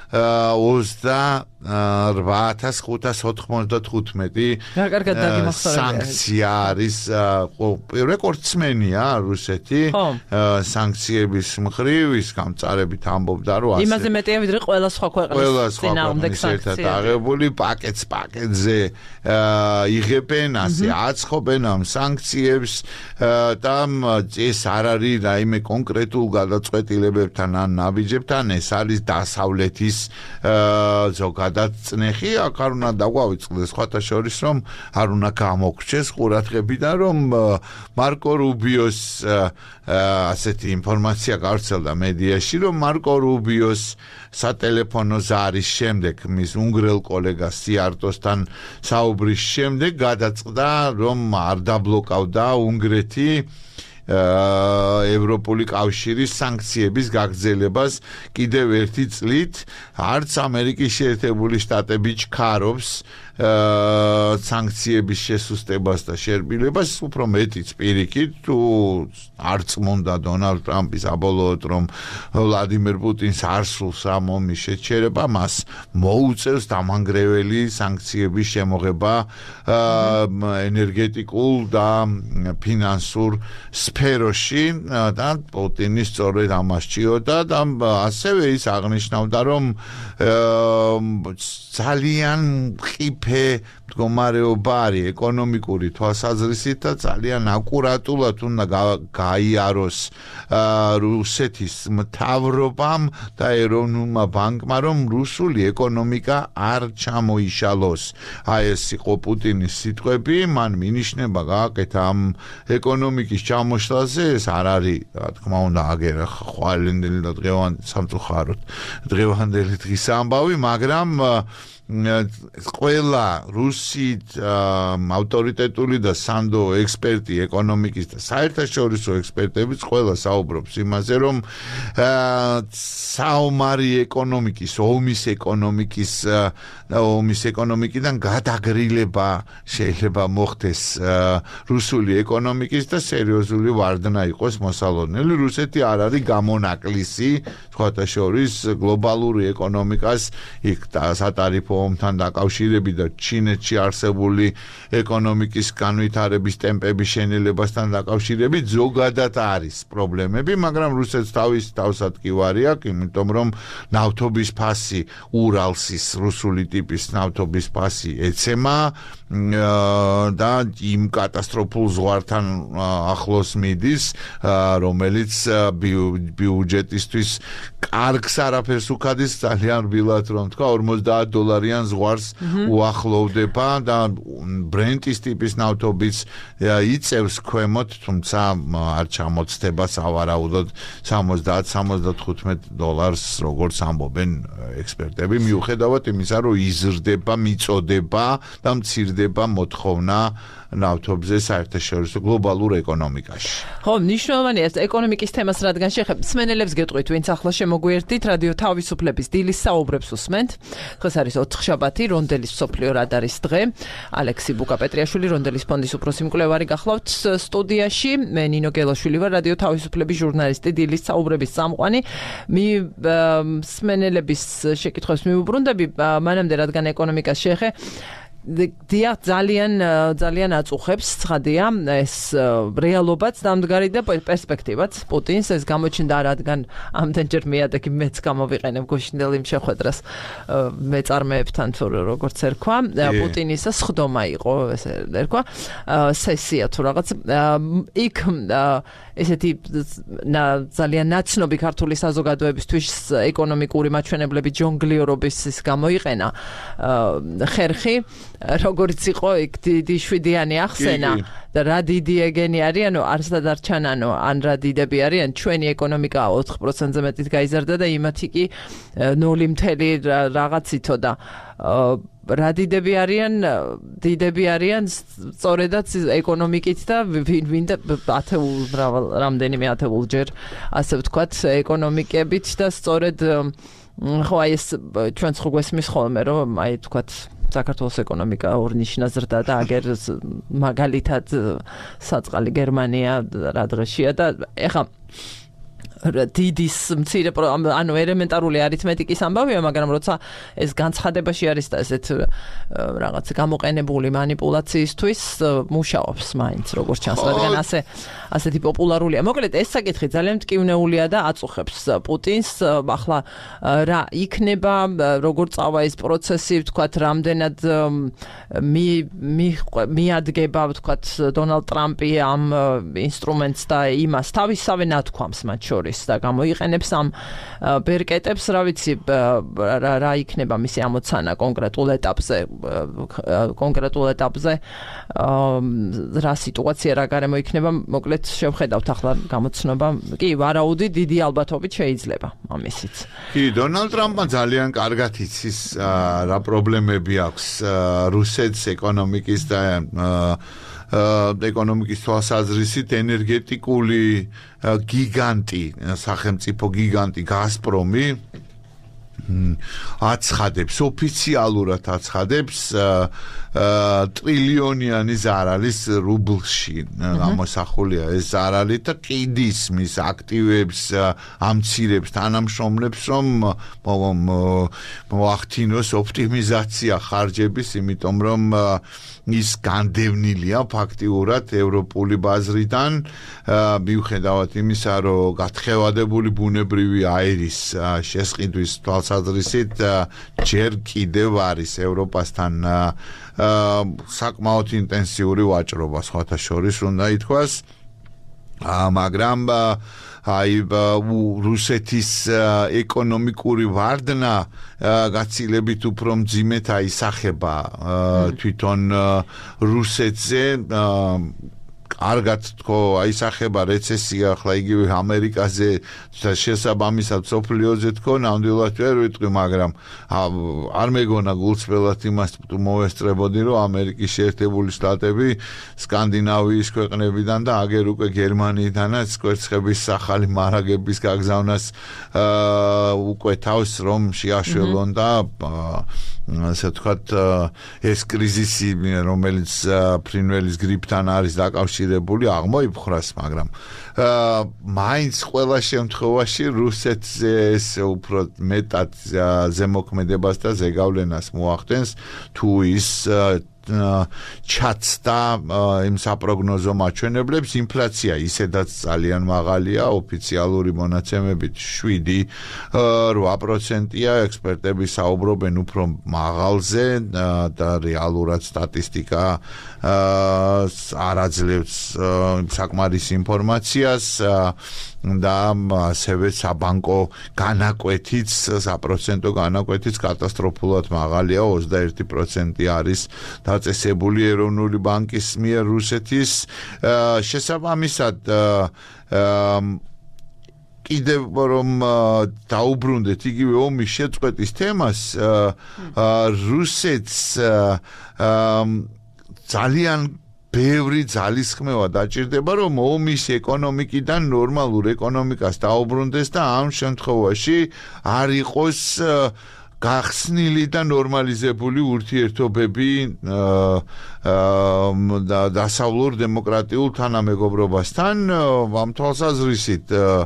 28,595 სანქცია არის რეკორდსმენია რუსეთი სანქციების მხრივ ის გამწარებით ამბობდა, რომ ასე იმაზე მეტია ვიდრე ყველა სხვა ქვეყნის წინააღმდეგ სანქციები აღებული პაკეტზე იღებენ, ასე აცხობენ ამ სანქციებს და ეს არ არის რაიმე კონკრეტულ გადაწყვეტილებებთან ან ნაბიჯებთან, ეს არის დასავლეთის ზოგადად წნეხი, აქ არ უნდა დაგვავიწყდეს სხვათა შორის, რომ არ უნდა გამოგრჩეს ყურადღებიდან, რომ მარკო რუბიოს ასეთი ინფორმაცია გავრცელდა მედიაში, რომ მარკო რუბიოს სატელეფონო ზარის შემდეგ მის უნგრელ კოლეგას სიარტოსთან საუბრის შემდეგ გადაწყდა, რომ არ დაბლოკავდა უნგრეთი ევროპული კავშირის სანქციების გაგრძელებას კიდევ ერთი წლით, არც ამერიკის შეერთებული შტატები ჩქარობს სანქციების შესუსტებას და შერბილებას, უფრო მეტიც პირიქით, თუ არ წმუნდა დონალდ ტრამპის საბოლოოდ, რომ ვლადიმერ პუტინს არ სურს ამ ომის შეჩერება, მას მოუწევს დამანგრეველი სანქციების შემოღება ენერგეტიკულ და ფინანსურ სფეროში და პუტინი სწორედ ამას ჭიოდა და ასევე ის აღნიშნავდა, რომ ძალიან მყიფე მდგომარეობა არის ეკონომიკური თვალსაზრისით და ძალიან აკურატულად უნდა გაიაროს რუსეთის მთავრობამ და ეროვნულმა ბანკმა, რომ რუსული ეკონომიკა არ ჩამოიშალოს. აი ეს იყო პუტინის სიტყვები, მან მინიშნება გააკეთა ამ ეკონომიკის ჩამოშლაზე, ეს არ არის, რა თქმა უნდა, აგერა ხვალინდელი და დღევანდელი დღის ამბავი, მაგრამ ყველა რუსი ავტორიტეტული და სანდო ექსპერტი ეკონომიკის და საერთაშორისო ექსპერტებიც ყველა საუბრობს იმაზე, რომ საომარი ეკონომიკის, ომის ეკონომიკიდან გადაგრილება შეიძლება მოხდეს რუსული ეკონომიკის და სერიოზული ვარდნა იყოს მოსალოდნელი. რუსეთი არ არის გამონაკლისი სხვათა შორის გლობალური ეკონომიკას იქ სატარიფო ომთან დაკავშირებით და ჩინეთში არსებული ეკონომიკის განვითარების ტემპების შენელებასთან დაკავშირებით ზოგადად არის პრობლემები, მაგრამ რუსეთს თავსად კი ვარი აქვს, იმიტომ რომ ნავთობის ფასი ურალსის რუსული ტიპის ნავთობის ფასი ეცემა და იმ კატასტროფულ ზღვართან ახლოს მიდის, რომელიც ბიუჯეტისთვის კარგს არაფერს უქადის, ძალიან რბილად რომ თქვა, $50 ზღვარს უახლოვდება და ბრენტის ტიპის ნავთობის იწევს ქვემოთ, თუმცა არ ჩამოცდება სავარაუდოდ $70-75 როგორც ამბობენ ექსპერტები, მიუხედავად იმისა, რომ იზრდება, მიწოდება და მცირდება მოთხოვნა ნავთობზე საერთაშორისო გლობალურ ეკონომიკაში. ხო, მნიშვნელოვანია ეს ეკონომიკის თემას რადგან შეხება. მსმენელებს გეტყვით, ვინც ახლა შემოგვიერთდით, რადიო თავისუფლების დილის საუბრებს უსმენთ. დღეს არის 4 შაბათი, რონდელის მსოფლიო რადარის დღე. ალექსი ბუკაპეტრიაშვილი, რონდელის ფონდის უფროსი მკვლევარი გახლავთ სტუდიაში. მე ნინო გელაშვილი ვარ, რადიო თავისუფლების ჟურნალისტი, დილის საუბრების წამყვანი. მსმენელების შეკითხვებს მიუბრუნდები, მანამდე რადგან ეკონომიკას შეხე დიახ, ძალიან აწუხებს, ცხადია, ეს რეალობაც დამდგარი და პერსპექტივაც პუტინს ეს გამოჩნდა, რადგან ამდენჯერ მეადეგი მეც გამოვიყენებ გუშინდელი შეხვედრას მეწარმეებთან თუ როგორც ერქვა, პუტინის სხდომა იყო, ესე ერქვა, სესია თუ რაღაც იქ ესეთი ძალიან ნაცნობი ქართული საზოგადოებისთვის ეკონომიკური მაჩვენებლები ჯონგლიორობის გამოიყენა ხერხი როგორც იყო იქ დიდი შვიდიანი ახსენა და რა დიდი ეგენი არიანო არსად არ ჩანანო ან რა დიდები არიან ჩვენი ეკონომიკა 4%-ზე მეტით გაიზარდა და იმათი კი 0 რაღაცითო და რა დიდები არიან სწორედაც ეკონომიკით და ვინ რამდენიმე ათეულჯერ ასე ვთქვათ ეკონომიკებით და სწორედ ხო აი ეს ჩვენც ხო გვესმის ხოლმე რომ აი ვთქვათ საქართველოს ეკონომიკა ორნიშნა ზრდა და აგერ მაგალითად საწყალი გერმანია რა დღეშია და ეხა დიდის მცირე ანუ ელემენტარული არითმეტიკის ამბავია, მაგრამ როცა ეს განცხადებაში არის და ესეთ რაღაც გამოყენებული манипуляციისთვის მუშაობს მაინც როგორც ჩანს, რადგან ასეთი პოპულარულია. მოკლედ ეს საკითხი ძალიან მტკივნეულია და აწუხებს პუტინს. ახლა რა იქნება, როგორ წავა ეს პროცესი, ვთქვათ, რამდენად მიადგება, ვთქვათ, დონალდ ტრამპი ამ ინსტრუმენტს და იმას თავისავე ნათქვამს მათ შორის და გამოიყენებს ამ ბერკეტებს, რა ვიცი, რა იქნება მისი ამოცანა კონკრეტულ ეტაპზე, რა სიტუაცია რა გარემო იქნება, მოკლედ შევხედავთ ახლა გამოცნობა. კი, ვარაუდი დიდი ალბათობით შეიძლება ამისიც. კი, დონალდ ტრამპმა ძალიან კარგად იცის რა პრობლემები აქვს რუსეთს ეკონომიკის და ეკონომიკის თვალსაზრისით ენერგეტიკული გიგანტი, სახელმწიფო გიგანტი გაზპრომი აცხადებს, ოფიციალურად აცხადებს ტრილიონიანი ზარალის რუბლში გამოსახულია ეს ზარალი და კიდის მის აქტივებს ამცირებს თანამშრომლებს რომ მოახდინოს ოპტიმიზაცია ხარჯების, იმიტომ რომ ის განდევნილია ფაქტიურად ევროპული ბაზრიდან მიუხედავად იმისა, რომ გათხევადებული ბუნებრივი აირის შესყიდვის თვალსაზრისით ჯერ კიდევ არის ევროპასთან საკმაოდ ინტენსიური ვაჭრობა, სხვათა შორის უნდა ითქვას, მაგრამ აი რუსეთის ეკონომიკური ვარდნა გაცილებით უფრო მძიმედ აისახება თვითონ რუსეთზე. კარგად თქო აისახება რეცესია ახლა იგივე ამერიკაზე შესაბამისად სოფლიოზე თქო ნამდვილად ვერ ვიტყვი, მაგრამ არ მეგონა გულწრფელად იმას მოვესწრებოდი, რომ ამერიკის შეერთებული შტატები სკანდინავიის ქვეყნებიდან და აგერ უკვე გერმანიიდანაც კვერცხების ახალი მარაგების გაგზავნას უკვე თავს რომ შეაშველონ და ასე ვთქვათ ეს კრიზისი რომელიც ფრინველის გრიპთან არის დაკავშირებული აღმოიფხრას, მაგრამ მაინც ყველა შემთხვევაში რუსეთზე ეს უფრო მეტად ზემოქმედებას და ზეგავლენას მოახდენს თუ ის ჩაცდა იმ საპროგნოზო მაჩვენებლებს. ინფლაცია ისედაც ძალიან მაღალია, ოფიციალური მონაცემებით 7-8%-ია, ექსპერტები საუბრობენ უფრო მაღალზე და რეალურად სტატისტიკა არ აძლევს საკმარის ინფორმაციას და ასევე საბანკო განაკვეთიც, საპროცენტო განაკვეთიც კატასტროფულად მაღალია, 21% არის დაწესებული ეროვნული ბანკის მიერ რუსეთის. შესაბამისად კიდევ რომ დაუბრუნდეთ იგივე ომის შეწყვეტის თემას, რუსეთს ძალიან ბევრი ძალისხმევა დაჭირდება, რომ ომის ეკონომიკიდან ნორმალურ ეკონომიკას დაუბრუნდეს და ამ შემთხვევაში არ იყოს გახსნილი და ნორმალიზებული ურთიერთობები დასავლურ დემოკრატიულ თანამეგობრობასთან. ამ თვალსაზრისით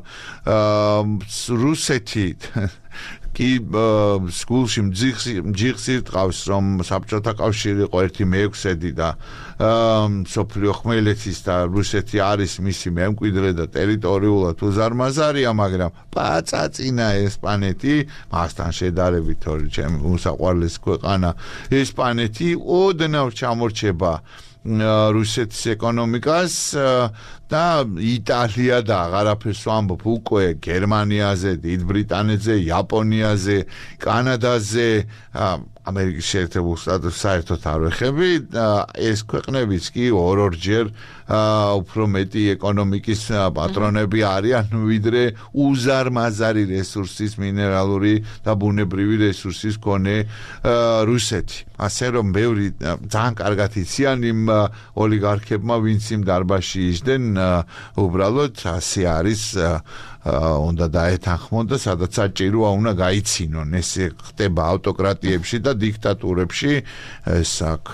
რუსეთი კი სკულში მჯიხს ირტყავს, რომ საბჭოთა კავშირი იყო 1/6 და მსოფლიო ხმელეთის და რუსეთი არის მისი მემკვიდრე და ტერიტორიულად უზარმაზარია, მაგრამ პაწაწინა ესპანეთი, მასთან შედარებით თორე ჩემი უსაყვარლესი ქვეყანა ესპანეთი ოდნავ ჩამორჩება რუსეთის ეკონომიკას და იტალია და აღარაფერს ვამბობ უკვე გერმანიაზე, დიდ ბრიტანეთზე, იაპონიაზე, კანადაზე, ამერიკის შეერთებულ შტატებში საერთოდ არ ვეხები, ეს ქვეყნებიც კი ორ-ორჯერ უფრო მეტი ეკონომიკის პატრონები არიან, ვიდრე უზარმაზარი რესურსის, მინერალური და ბუნებრივი რესურსის მქონე რუსეთი. ასე რომ ბევრი ძალიან კარგად იციან იმ ოლიგარქებმა, ვინც იმ დარბაზში იჯდნენ, უბრალოდ ასე არის უნდა დაეთანხმონ და სადაც საჭიროა უნდა გაიცინონ. ესე ხდება ავტოკრატიებში და დიქტატურებში. ეს აქ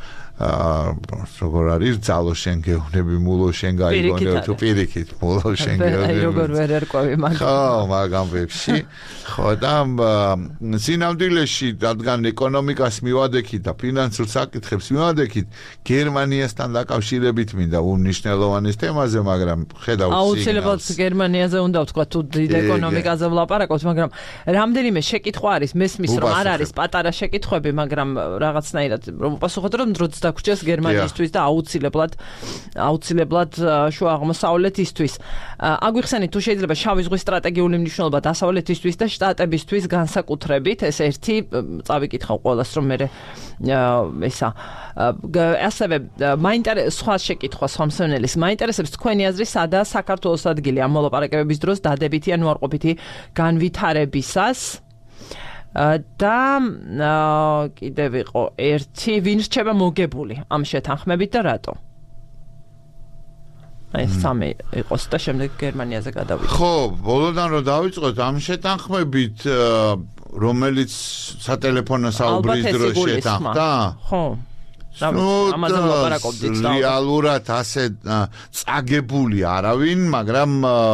როგორ არის ძალო შენ გეუნები მულო შენ გაიგონებ თუ პირიქით მულო შენ გეუნები როგორ ვერ ერკვევი მაგ ამბებში ხო და სინამდვილეში რადგან ეკონომიკას მივადექით და ფინანსურ საკითხებს მივადექით გერმანიასთან დაკავშირებით მინდა უნიშნელოვანეს თემაზე მაგრამ ხედავთ აუცილებლად გერმანიაზე უნდა ვთქვა თუ დიდ ეკონომიკაზე ვლაპარაკობთ მაგრამ რამდენიმე შეკითხვა არის მესმის რომ არ არის პატარა შეკითხვები მაგრამ რაღაცნაირად რომ პასუხოთ რომ დროც დაგვჭირს გერმანიისთვის და აუცილებლად შუა აღმოსავლეთისთვის. აგვიხსენით თუ შეიძლება შავი ზღვის სტრატეგიული მნიშვნელობა დასავლეთისთვის და შტატებისთვის განსაკუთრებით ეს ერთი წავიკითხავ ყველას რომ მე ესა ასევე სხვა შეკითხვა სამსვენელის მაინტერესებს თქვენი აზრი სადა საქართველოს ადგილი ამ მოლაპარაკებების დროს დადებითი ან უარყოფითი განვითარებისას და კიდევ იყო ერთი ვინ რჩება მოგებული ამ შეთანხმებით და რატო? ეს სამი იყოს და შემდეგ გერმანიაზე გადავიდეთ. ხო, ბოლოდან რომ დავიწყოთ ამ შეთანხმებით, რომელიც სატელეფონო საუბრის დროს შეთანხმდა? ხო. ამაზე ვლაპარაკობდით და რეალურად ასე წაგებული არავინ, მაგრამ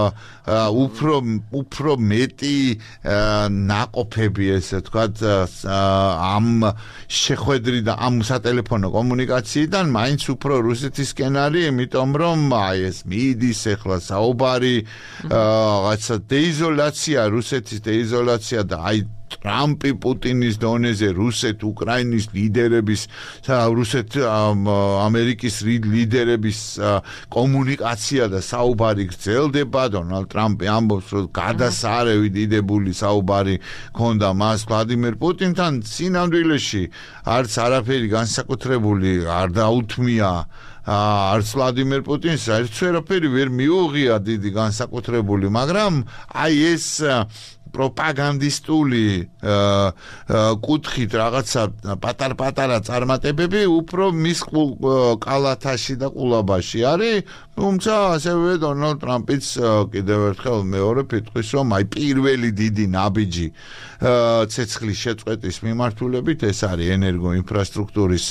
უფრო მეტი ნაყოფები ესე ვთქვათ ამ შეხვედრი და ამ სატელეფონო კომუნიკაციიდან მაინც უფრო რუსეთისკენ არის, იმიტომ რომ აი ეს მიდის ახლა საუბარი რაღაცა დეიზოლაცია, რუსეთის დეიზოლაცია და აი ტრამპი პუტინის დონეზე რუსეთ-უკრაინის ლიდერების რუსეთ-ამერიკის ლიდერების კომუნიკაცია და საუბარი გრძელდება. დონალდ ტრამპი ამბობს, რომ გადასარევი დიდებული საუბარი ქონდა მას ვლადიმერ პუტინთან. სინამდვილეში არც არაფერი განსაკუთრებული არ დაუთმია არც ვლადიმერ პუტინს, არც ვერაფერი ვერ მიუღია დიდი განსაკუთრებული, მაგრამ აი ეს პროპაგანდისტული კუთხით რაღაცა პატარ-პატარა წარმატებები უფრო მის კალათაში და ყულაბაში არის, თუმცა ასევე დონალდ ტრამპიც კიდევ ერთხელ მეორე ფიტყვის რომ აი პირველი დიდი ნაბიჯი ცეცხლის შეწყვეტის მიმართულებით ეს არის ენერგოინფრასტრუქტურის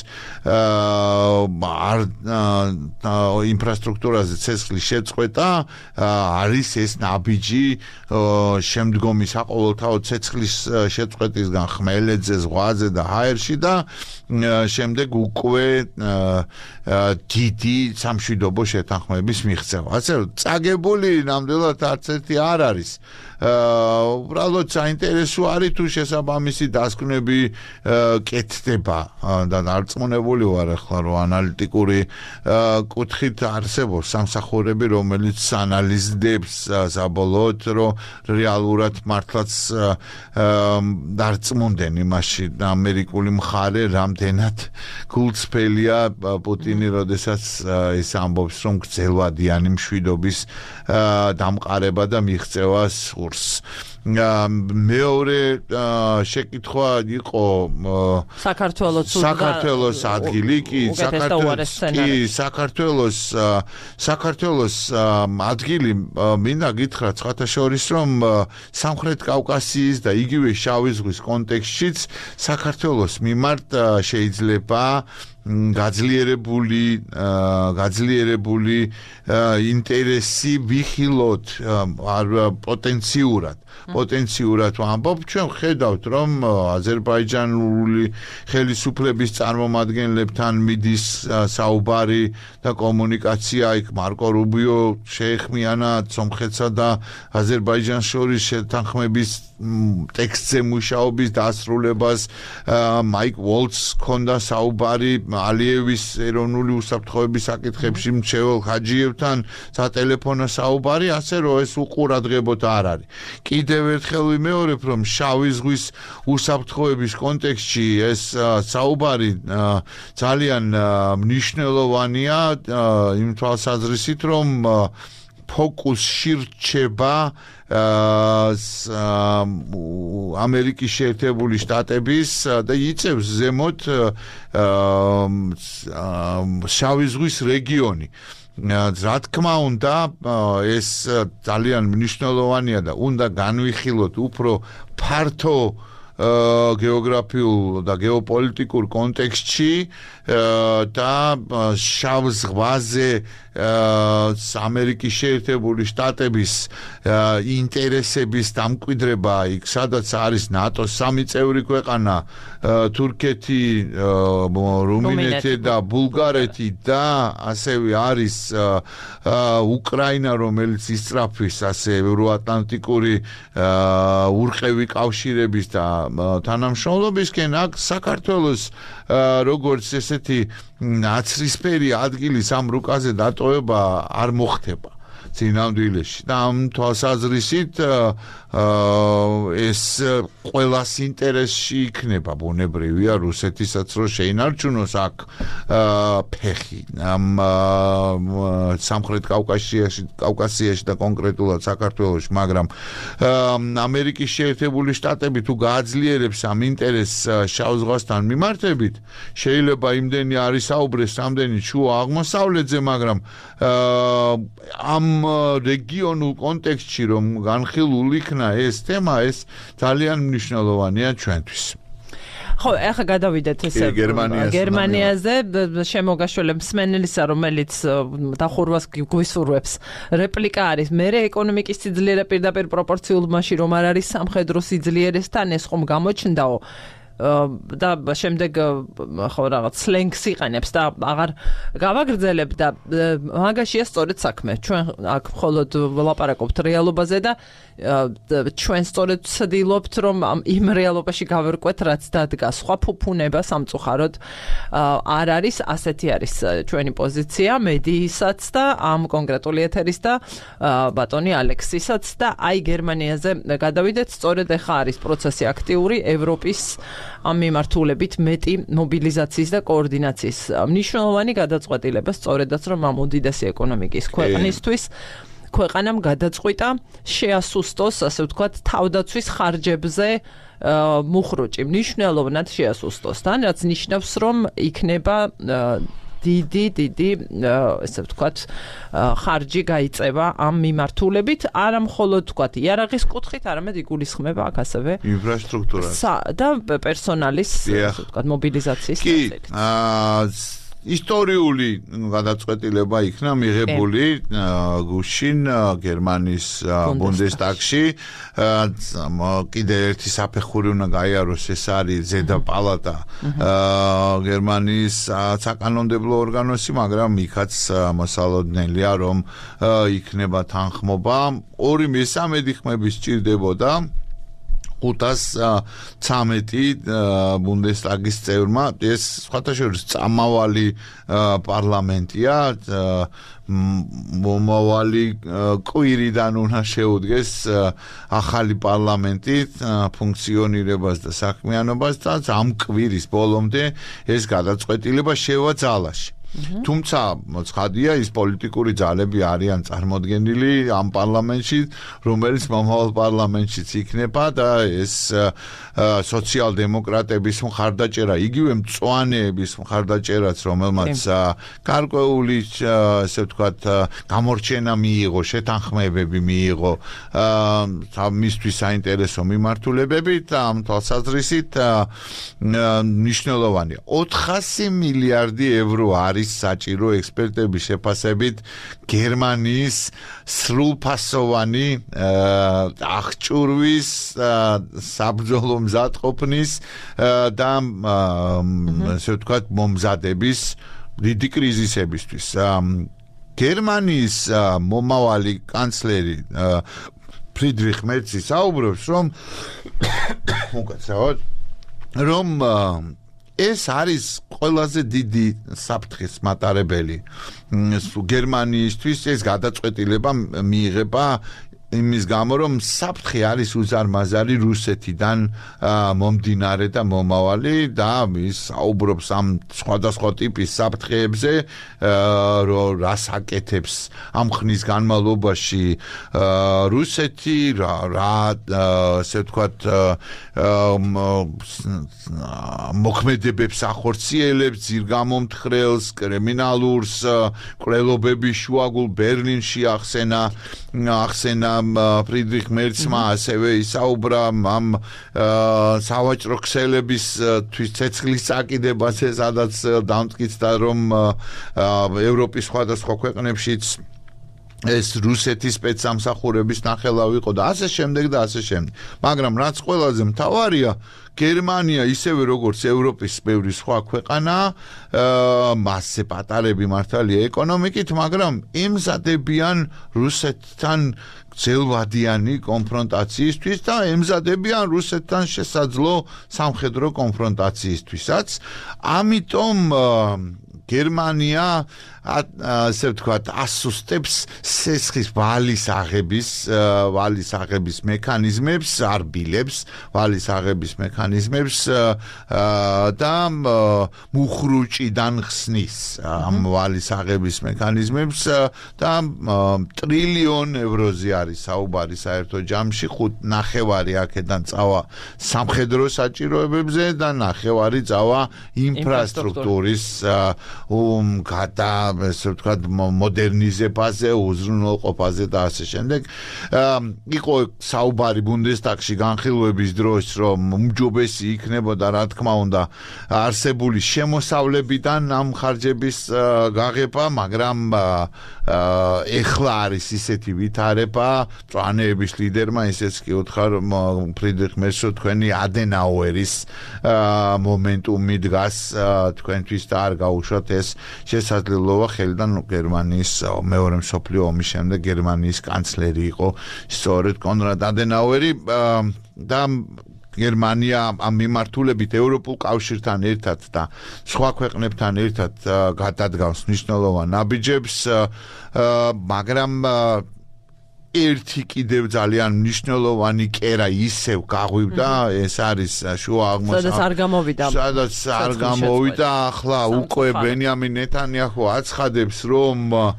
ინფრასტრუქტურაზე ცეცხლის შეწყვეტა არის ეს ნაბიჯი შემდგომი საყოველთაო ცეცხლის შეწყვეტისგან ხმელეთზე, ზღვაზე და ჰაერში და შემდეგ უკვე დიდი სამშვიდობო შეთანხმების მიღწევა. ასე რომ წაგებული ნამდვილად არც ერთი არ არის. უბრალოდ საინტერესო არის თუ შესაბამისი დასკვნები კეთდება და დარწმუნებული ვარ ახლა რომ ანალიტიკური კუთხით არსებობს სამსახურები რომელიც ანალიზდებს საბოლოოდ რომ რეალურად მართლაც დარწმუნდნენ იმაში ამერიკული მხარე რამდენად გულწრფელია პუტინი როდესაც ეს ამბობს რომ გრძელვადიანი მშვიდობის დამყარება და მიღწევა სურს. სურს. მეორე შეკითხვა იყო საქართველოს ადგილი კი საქართველოს ადგილი მინდა გითხრათ ხათაშორის რომ სამხრეთ კავკასიის და იგივე შავი ზღვის კონტექსტშიც საქართველოს მიმართ შეიძლება გაძლიერებული ინტერესი ვიხილოთ პოტენციურად ვამბობ ჩვენ ხედავთ რომ აზერბაიჯანული ხელისუფლების წარმომადგენლებთან მიდის საუბარი და კომუნიკაცია იქ მარკო რუბიო შეეხმიანა სომხეთსა და აზერბაიჯანს შორის შეთანხმების ტექსტზე მუშაობის დასრულებას მაიკ ვოლცს ჰქონდა საუბარი ალიევის ეროვნული უსაფრთხოების საკითხებში მრჩეულ ხაჯიევთან სატელეფონო საუბარი ასე რომ ეს უყურადღებოდ არ არის კიდევ ერთხელ ვიმეორებ რომ შავი ზღვის უსაფრთხოების კონტექსტში ეს საუბარი ძალიან მნიშვნელოვანია იმ თვალსაზრისით რომ ფოკუსში რჩება ამერიკის შეერთებული შტატების და იწევს ზემოთ შავი ზღვის რეგიონი რა თქმა უნდა ეს ძალიან მნიშვნელოვანია და უნდა განვიხილოთ უფრო ფართო გეოგრაფიულ და გეოპოლიტიკურ კონტექსტში და შავ ზღვაზე ამერიკის შეერთებული შტატების ინტერესების დამკვიდრება იქ სადაც არის ნატოს 3 წევრი ქვეყანა თურქეთი, რუმინეთი და ბულგარეთი და ასევე არის უკრაინა რომელიც ისწრაფვის ასე ევროატლანტიკური ურყევი კავშირების და თანამშრომლობისკენ აქ საქართველოს როგორც ესეთი ნაცრისფერი ადგილის ამ რუკაზე დატოვება არ მოხდება წინამდვილეში და ამ თვალსაზრისით ეს ყველას ინტერესში იქნება ბუნებრივია რუსეთისაც რომ შეინარჩუნოს აქ ფეხი ამ სამხრეთ კავკასიაში და კონკრეტულად საქართველოში მაგრამ ამერიკის შეერთებული შტატები თუ გააძლიერებს ამ ინტერესს შავ ზღვასთან მიმართებით შეიძლება იმდენი არის საუბრეს რამდენი შუა აღმოსავლეთზე მაგრამ ამ რეგიონულ კონტექსტში რომ განხილულ იქნა ეს თემა ეს ძალიან მნიშვნელოვანია ჩვენთვის. ხო, ახლა გადავიდეთ ესე გერმანიაზე შემოგაშველე მსმენელისა რომელიც დახურვას გვისურვებს რეპლიკა არის მე ეკონომიკის სიძლიერე პირდაპირ პროპორციულობაში რომ არ არის სამხედრო სიძლიერესთან ეს ხომ გამოჩნდაო და შემდეგ ხო რაღაც სლენგს იყენებს და აღარ გავაგრძელებ და მაგაშია სწორედ საქმე ჩვენ აქ მხოლოდ ვლაპარაკობთ რეალობაზე და ჩვენ სწორედ ვცდილობთ რომ იმ რეალობაში გავერკვეთ რაც დადგა სხვა ფუფუნება სამწუხაროდ არ არის ასეთი არის ჩვენი პოზიცია მედიისაც და ამ კონკრეტული ეთერის და ბატონი ალექსისაც და აი გერმანიაზე გადავიდეთ სწორედ ახლა არის პროცესი აქტიური ევროპის ამ მიმართულებით მეტი მობილიზაციის და კოორდინაციის მნიშვნელოვანი გადაწყვეტილება სწორედაც რომ ამ უდიდესი ეკონომიკის ქვეყნისთვის ქვეყანამ გადაწყვიტა შეასუსტოს ასე ვთქვათ თავდაცვის ხარჯებზე მუხრუჭი მნიშვნელოვნად შეასუსტოს თან რაც ნიშნავს რომ იქნება დიდი ესე ვთქვათ ხარჯი გაიწევა ამ მიმართულებით არა მხოლოდ ვთქვათ იარაღის კუთხით არამედ იგულისხმება აქ ასევე ინფრასტრუქტურა და პერსონალის ესე ვთქვათ მობილიზაციის ნაწილი ისტორიული გადაწყვეტილება იქნა მიღებული გუშინ გერმანიის ბუნდესტაგში კიდე ერთი საფეხური უნდა გაიაროს ეს არის ზედა პალატა გერმანიის საკანონმდებლო ორგანოსი მაგრამ იქაც მოსალოდნელია რომ იქნება თანხმობა 2/3 ხმები სჭირდებოდა 513 ბუნდესტაგის წევრმა ეს სხვათაშორის წამავალი პარლამენტია მომავალი კვირიდან უნდა შეუდგეს ახალი პარლამენტი ფუნქციონირებას და საქმიანობას და ამ კვირის ბოლომდე ეს გადაწყვეტილება შევა ძალაში თუმცა ცხადია ის პოლიტიკური ძალები არიან წარმოდგენილი ამ პარლამენტში, რომელიც მომავალ პარლამენტშიც იქნება და ეს სოციალ-დემოკრატების მხარდაჭერა, იგივე მწვანეების მხარდაჭერაც, რომელმაც გარკვეული ასე ვთქვათ გამორჩენა მიიღო, შეთანხმებები მიიღო მისთვის საინტერესო მიმართულებები და ამ თვალსაზრისით მნიშვნელოვანია. 400 მილიარდი ევრო არის საჭირო ექსპერტების შეფასებით გერმანიის სრულფასოვანი აღჭურვის საბრძოლო მზადყოფნის და ასე ვთქვათ მომზადების დიდი კრიზისებისთვის. გერმანიის მომავალი კანცლერი ფრიდრიხ მერცი საუბრობს, რომ ეს არის ყველაზე დიდი საფრთხის მატარებელი გერმანიისთვის. ეს გადაწყვეტილება მიიღება იმის გამო, რომ საფრთხე არის უზარმაზარი რუსეთიდან მომდინარე და მომავალი და ის საუბრობს ამ სხვადასხვა ტიპის საფრთხეებზე, რას აკეთებს ამ ხნის განმავლობაში რუსეთი, ასე ვთქვათ მოქმედებებს ახორციელებს, ძირგამომთხრელს, კრიმინალურს, კვლელობების შუაგულ ბერლინში ახსენა ფრიდრიხ მერცმა, ასევე ისაუბრა ამ სავაჭრო ქსელებისთვის ცეცხლის წაკიდებაზე, სადაც დამტკიცდა, რომ ევროპის სხვადასხვა ქვეყნებშიც ეს რუსეთის სპეცსამსახურების ნახელავი იყო და ასე შემდეგ და ასე შემდეგ. მაგრამ რაც ყველაზე მთავარია, გერმანია ისევე როგორც ევროპის ბევრი სხვა ქვეყანა მასზე პატარები მართალია ეკონომიკით, მაგრამ ემზადებიან რუსეთთან ძელვადიანი კონფრონტაციისთვის და ემზადებიან რუსეთთან შესაძლო სამხედრო კონფრონტაციისთვისაც. ამიტომ გერმანია ასე ვთქვათ ასუსტებს სესხის ვალის აღების მექანიზმებს, არბილებს ვალის აღების მექანიზმებს და მუხრუჭიდან ხსნის ამ ვალის აღების მექანიზმებს და ტრილიონ ევროზე არის საუბარი საერთო ჯამში. 5.5 აქედან წავა სამხედრო საჭიროებებზე და 9 წავა ინფრასტრუქტურის ასე ვთქვათ მოდერნიზებაზე, უზრუნველყოფაზე და ასე შემდეგ. იყო საუბარი ბუნდესტაგში განხილვების დროს, რომ უმჯობესი იქნებოდა, რა თქმა უნდა, არსებული შემოსავლებიდან ამ ხარჯების გაღება, მაგრამ ეხლა არის ისეთი ვითარება, მწვანეების ლიდერმა ისეც კი უთხრა, რომ ფრიდრიხ მერცო თქვენი ადენაუერის მომენტუმი დგას თქვენთვის და არ გაუშვათ ეს შესაძლებლობა. ხელიდან გერმანიის მეორე მსოფლიო ომის შემდეგ გერმანიის კანცლერი იყო სწორედ კონრად ადენაუერი და გერმანია ამ მიმართულებით ევროპულ კავშირთან ერთად და სხვა ქვეყნებთან ერთად გადადგავს მნიშვნელოვან ნაბიჯებს, მაგრამ ერთი კიდევ ძალიან მნიშვნელოვანი კერა ისევ გაღვივდა, ეს არის შუა აღმოსავლეთ, სადაც არ გამოვიდა. ახლა უკვე ბენიამინ ნეთანიაჰუ აცხადებს, რომ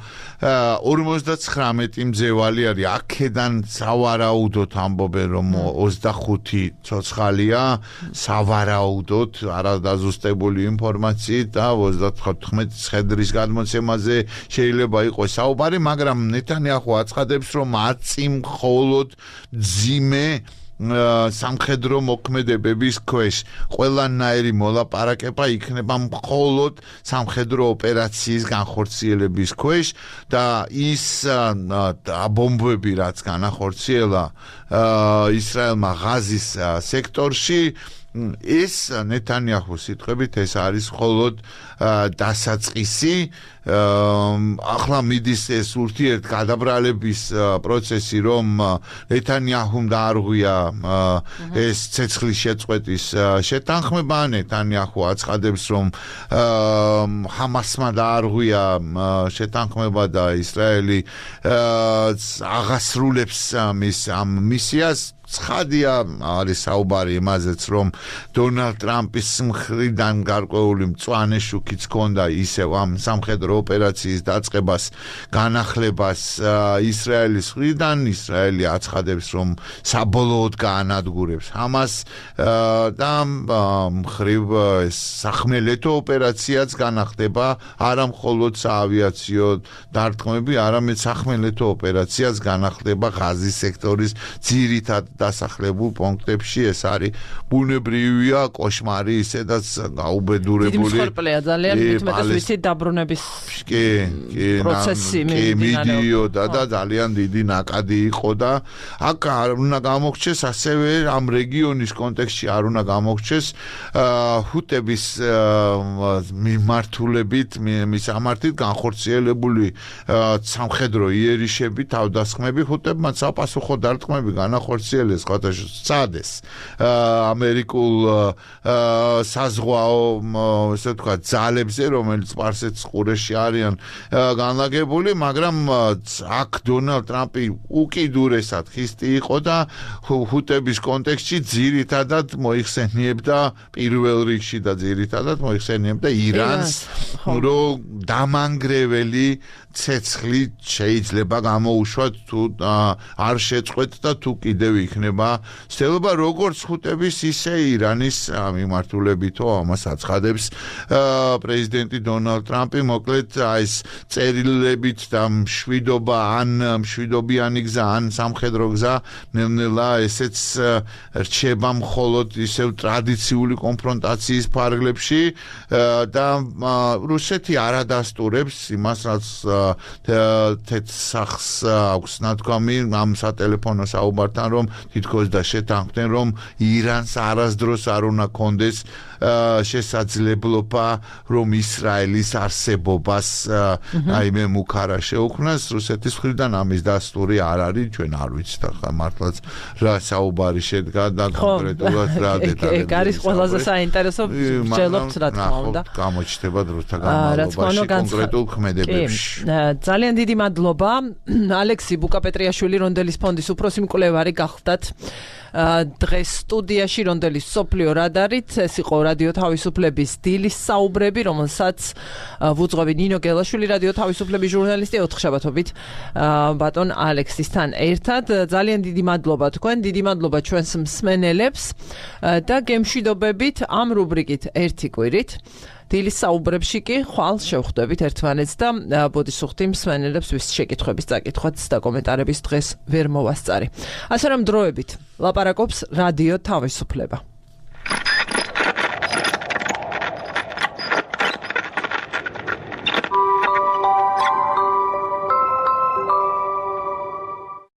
59 მძევალი არის, აქედან სავარაუდოდ ამბობენ, რომ 25 ცოცხალია, სავარაუდოდ არადაზუსტებული ინფორმაციით და 35 ცხედრის გადმოცემაზე შეიძლება იყოს საუბარი, მაგრამ ნეთანიაჰუ აცხადებს, რომ მხოლოდ ძიმე სამხედრო მოქმედებების ქვეშ ყველანაირი მოლაპარაკება იქნება მხოლოდ სამხედრო ოპერაციის განხორციელების ქვეშ და ის ბომბები რაც განახორციელა ისრაელმა ღაზის სექტორში, ეს ნეთანიაჰუს სიტყვებით ეს არის მხოლოდ დასაწყისი ახლა მიდის ეს ურთიერთ გადაბრალების პროცესი, რომ ნეთანიაჰუმ დაარღვია ეს ცეცხლის შეწყვეტის შეთანხმება, ნეთანიაჰუ აცხადებს, რომ ჰამასმა დაარღვია შეთანხმება და ისრაელი აღასრულებს ამ მისიას. ცხადია არის საუბარი იმაზეც, რომ დონალდ ტრამპის მხრიდან გარკვეული მწვანე შუქიც ჰქონდა ისევ ამ სამხედრო ოპერაციის დაწყებას, განახლებას ისრაელის მხრიდან. ისრაელი აცხადებს, რომ საბოლოოდ გაანადგურებს ჰამას და მხრივ სახმელეთო ოპერაციაც განახდება, არა მხოლოდ საავიაციო დარტყმები, არამედ სახმელეთო ოპერაციაც განახდება ღაზის სექტორის ძირითად დასახლებულ პუნქტებში. ეს არის ბუნებრივია კოშმარი, ისედაც გაუბედურებული. დიდი მსხვერპლია ძალიან, მეტად ვიცით დაბრუნების პროცესი მიდიოდა და ძალიან დიდი ნაკადი იყო და აქ არ უნდა გამოგჩეს ასევე ამ რეგიონის კონტექსტში არ უნდა გამოგჩეს ჰუტების მიმართულებით მისამართით განხორციელებული სამხედრო იერიშები, თავდასხმები ჰუტებმა საპასუხო დარტყმები განახორციელეს სცადეს ამერიკულ საზღვაო ესე ვთქვათ ძალებზე, რომელიც სპარსეთის ყურეში არიან განლაგებული, მაგრამ აქ დონალდ ტრამპი უკიდურესად ხისტი იყო და ჰუტების კონტექსტში ძირითადად მოიხსენიებდა პირველ რიგში და ძირითადად მოიხსენიებდა ირანს, რომ დამანგრეველი ცეცხლი შეიძლება გამოუშვათ თუ არ შეწყვეტ და თუ კიდევ იქნება ცდილობა როგორც ჰუტების ისე ირანის მიმართულებითო ამას აცხადებს პრეზიდენტი დონალდ ტრამპი. მოკლედ ეს წერილებით და მშვიდობა ან მშვიდობიანი გზა ან სამხედრო გზა ნელ-ნელა ესეც რჩება მხოლოდ ისევ ტრადიციული კონფრონტაციის ფარგლებში და რუსეთი არ ადასტურებს იმას, რაც თეთრ სახს აქვს ნათქვამი ამ სატელეფონო საუბართან, რომ თითქოს და შეთანხმდნენ, რომ ირანს არასდროს არ უნდა კონდეს შესაძლებლობა, რომ ისრაელის არსებობას აიმე მუქარა შეუქმნას. რუსეთის მხრიდან ამის დასტური არ არის, ჩვენ არ ვიცით ახლა მართლაც რა საუბარი შედგა და კონკრეტულად რა დეტალები. ეგ არის ყველაზე საინტერესო, ვსჯელობთ რა თქმა უნდა. გამოჩნდება დროთა განმავლობაში კონკრეტულ ქმედებებში. ძალიან დიდი მადლობა ალექსი ბუკაპეტრიაშვილი, რონდელის ფონდის უფროსი მკვლევარი გახლდათ დღეს სტუდიაში, რონდელის სოფლიო რადარით. ეს იყო რადიო თავისუფლების დილის საუბრები, რომელსაც ვუძღვები ნინო გელაშვილი, რადიო თავისუფლების ჟურნალისტი, ოთხშაბათობით ბატონ ალექსისთან ერთად. ძალიან დიდი მადლობა თქვენ, დიდი მადლობა ჩვენს მსმენელებს და გემშვიდობებით ამ რუბრიკით ერთი კვირით. დილის საუბრებში კი ხვალ შევხვდებით ერთმანეთს და ბოდისუხთი მსმენელებს ვის შეკითხვების წაკითხვაც და კომენტარების დღეს ვერ მოვასწარი. ასე რომ დროებით ლაპარაკობს რადიო თავისუფლება.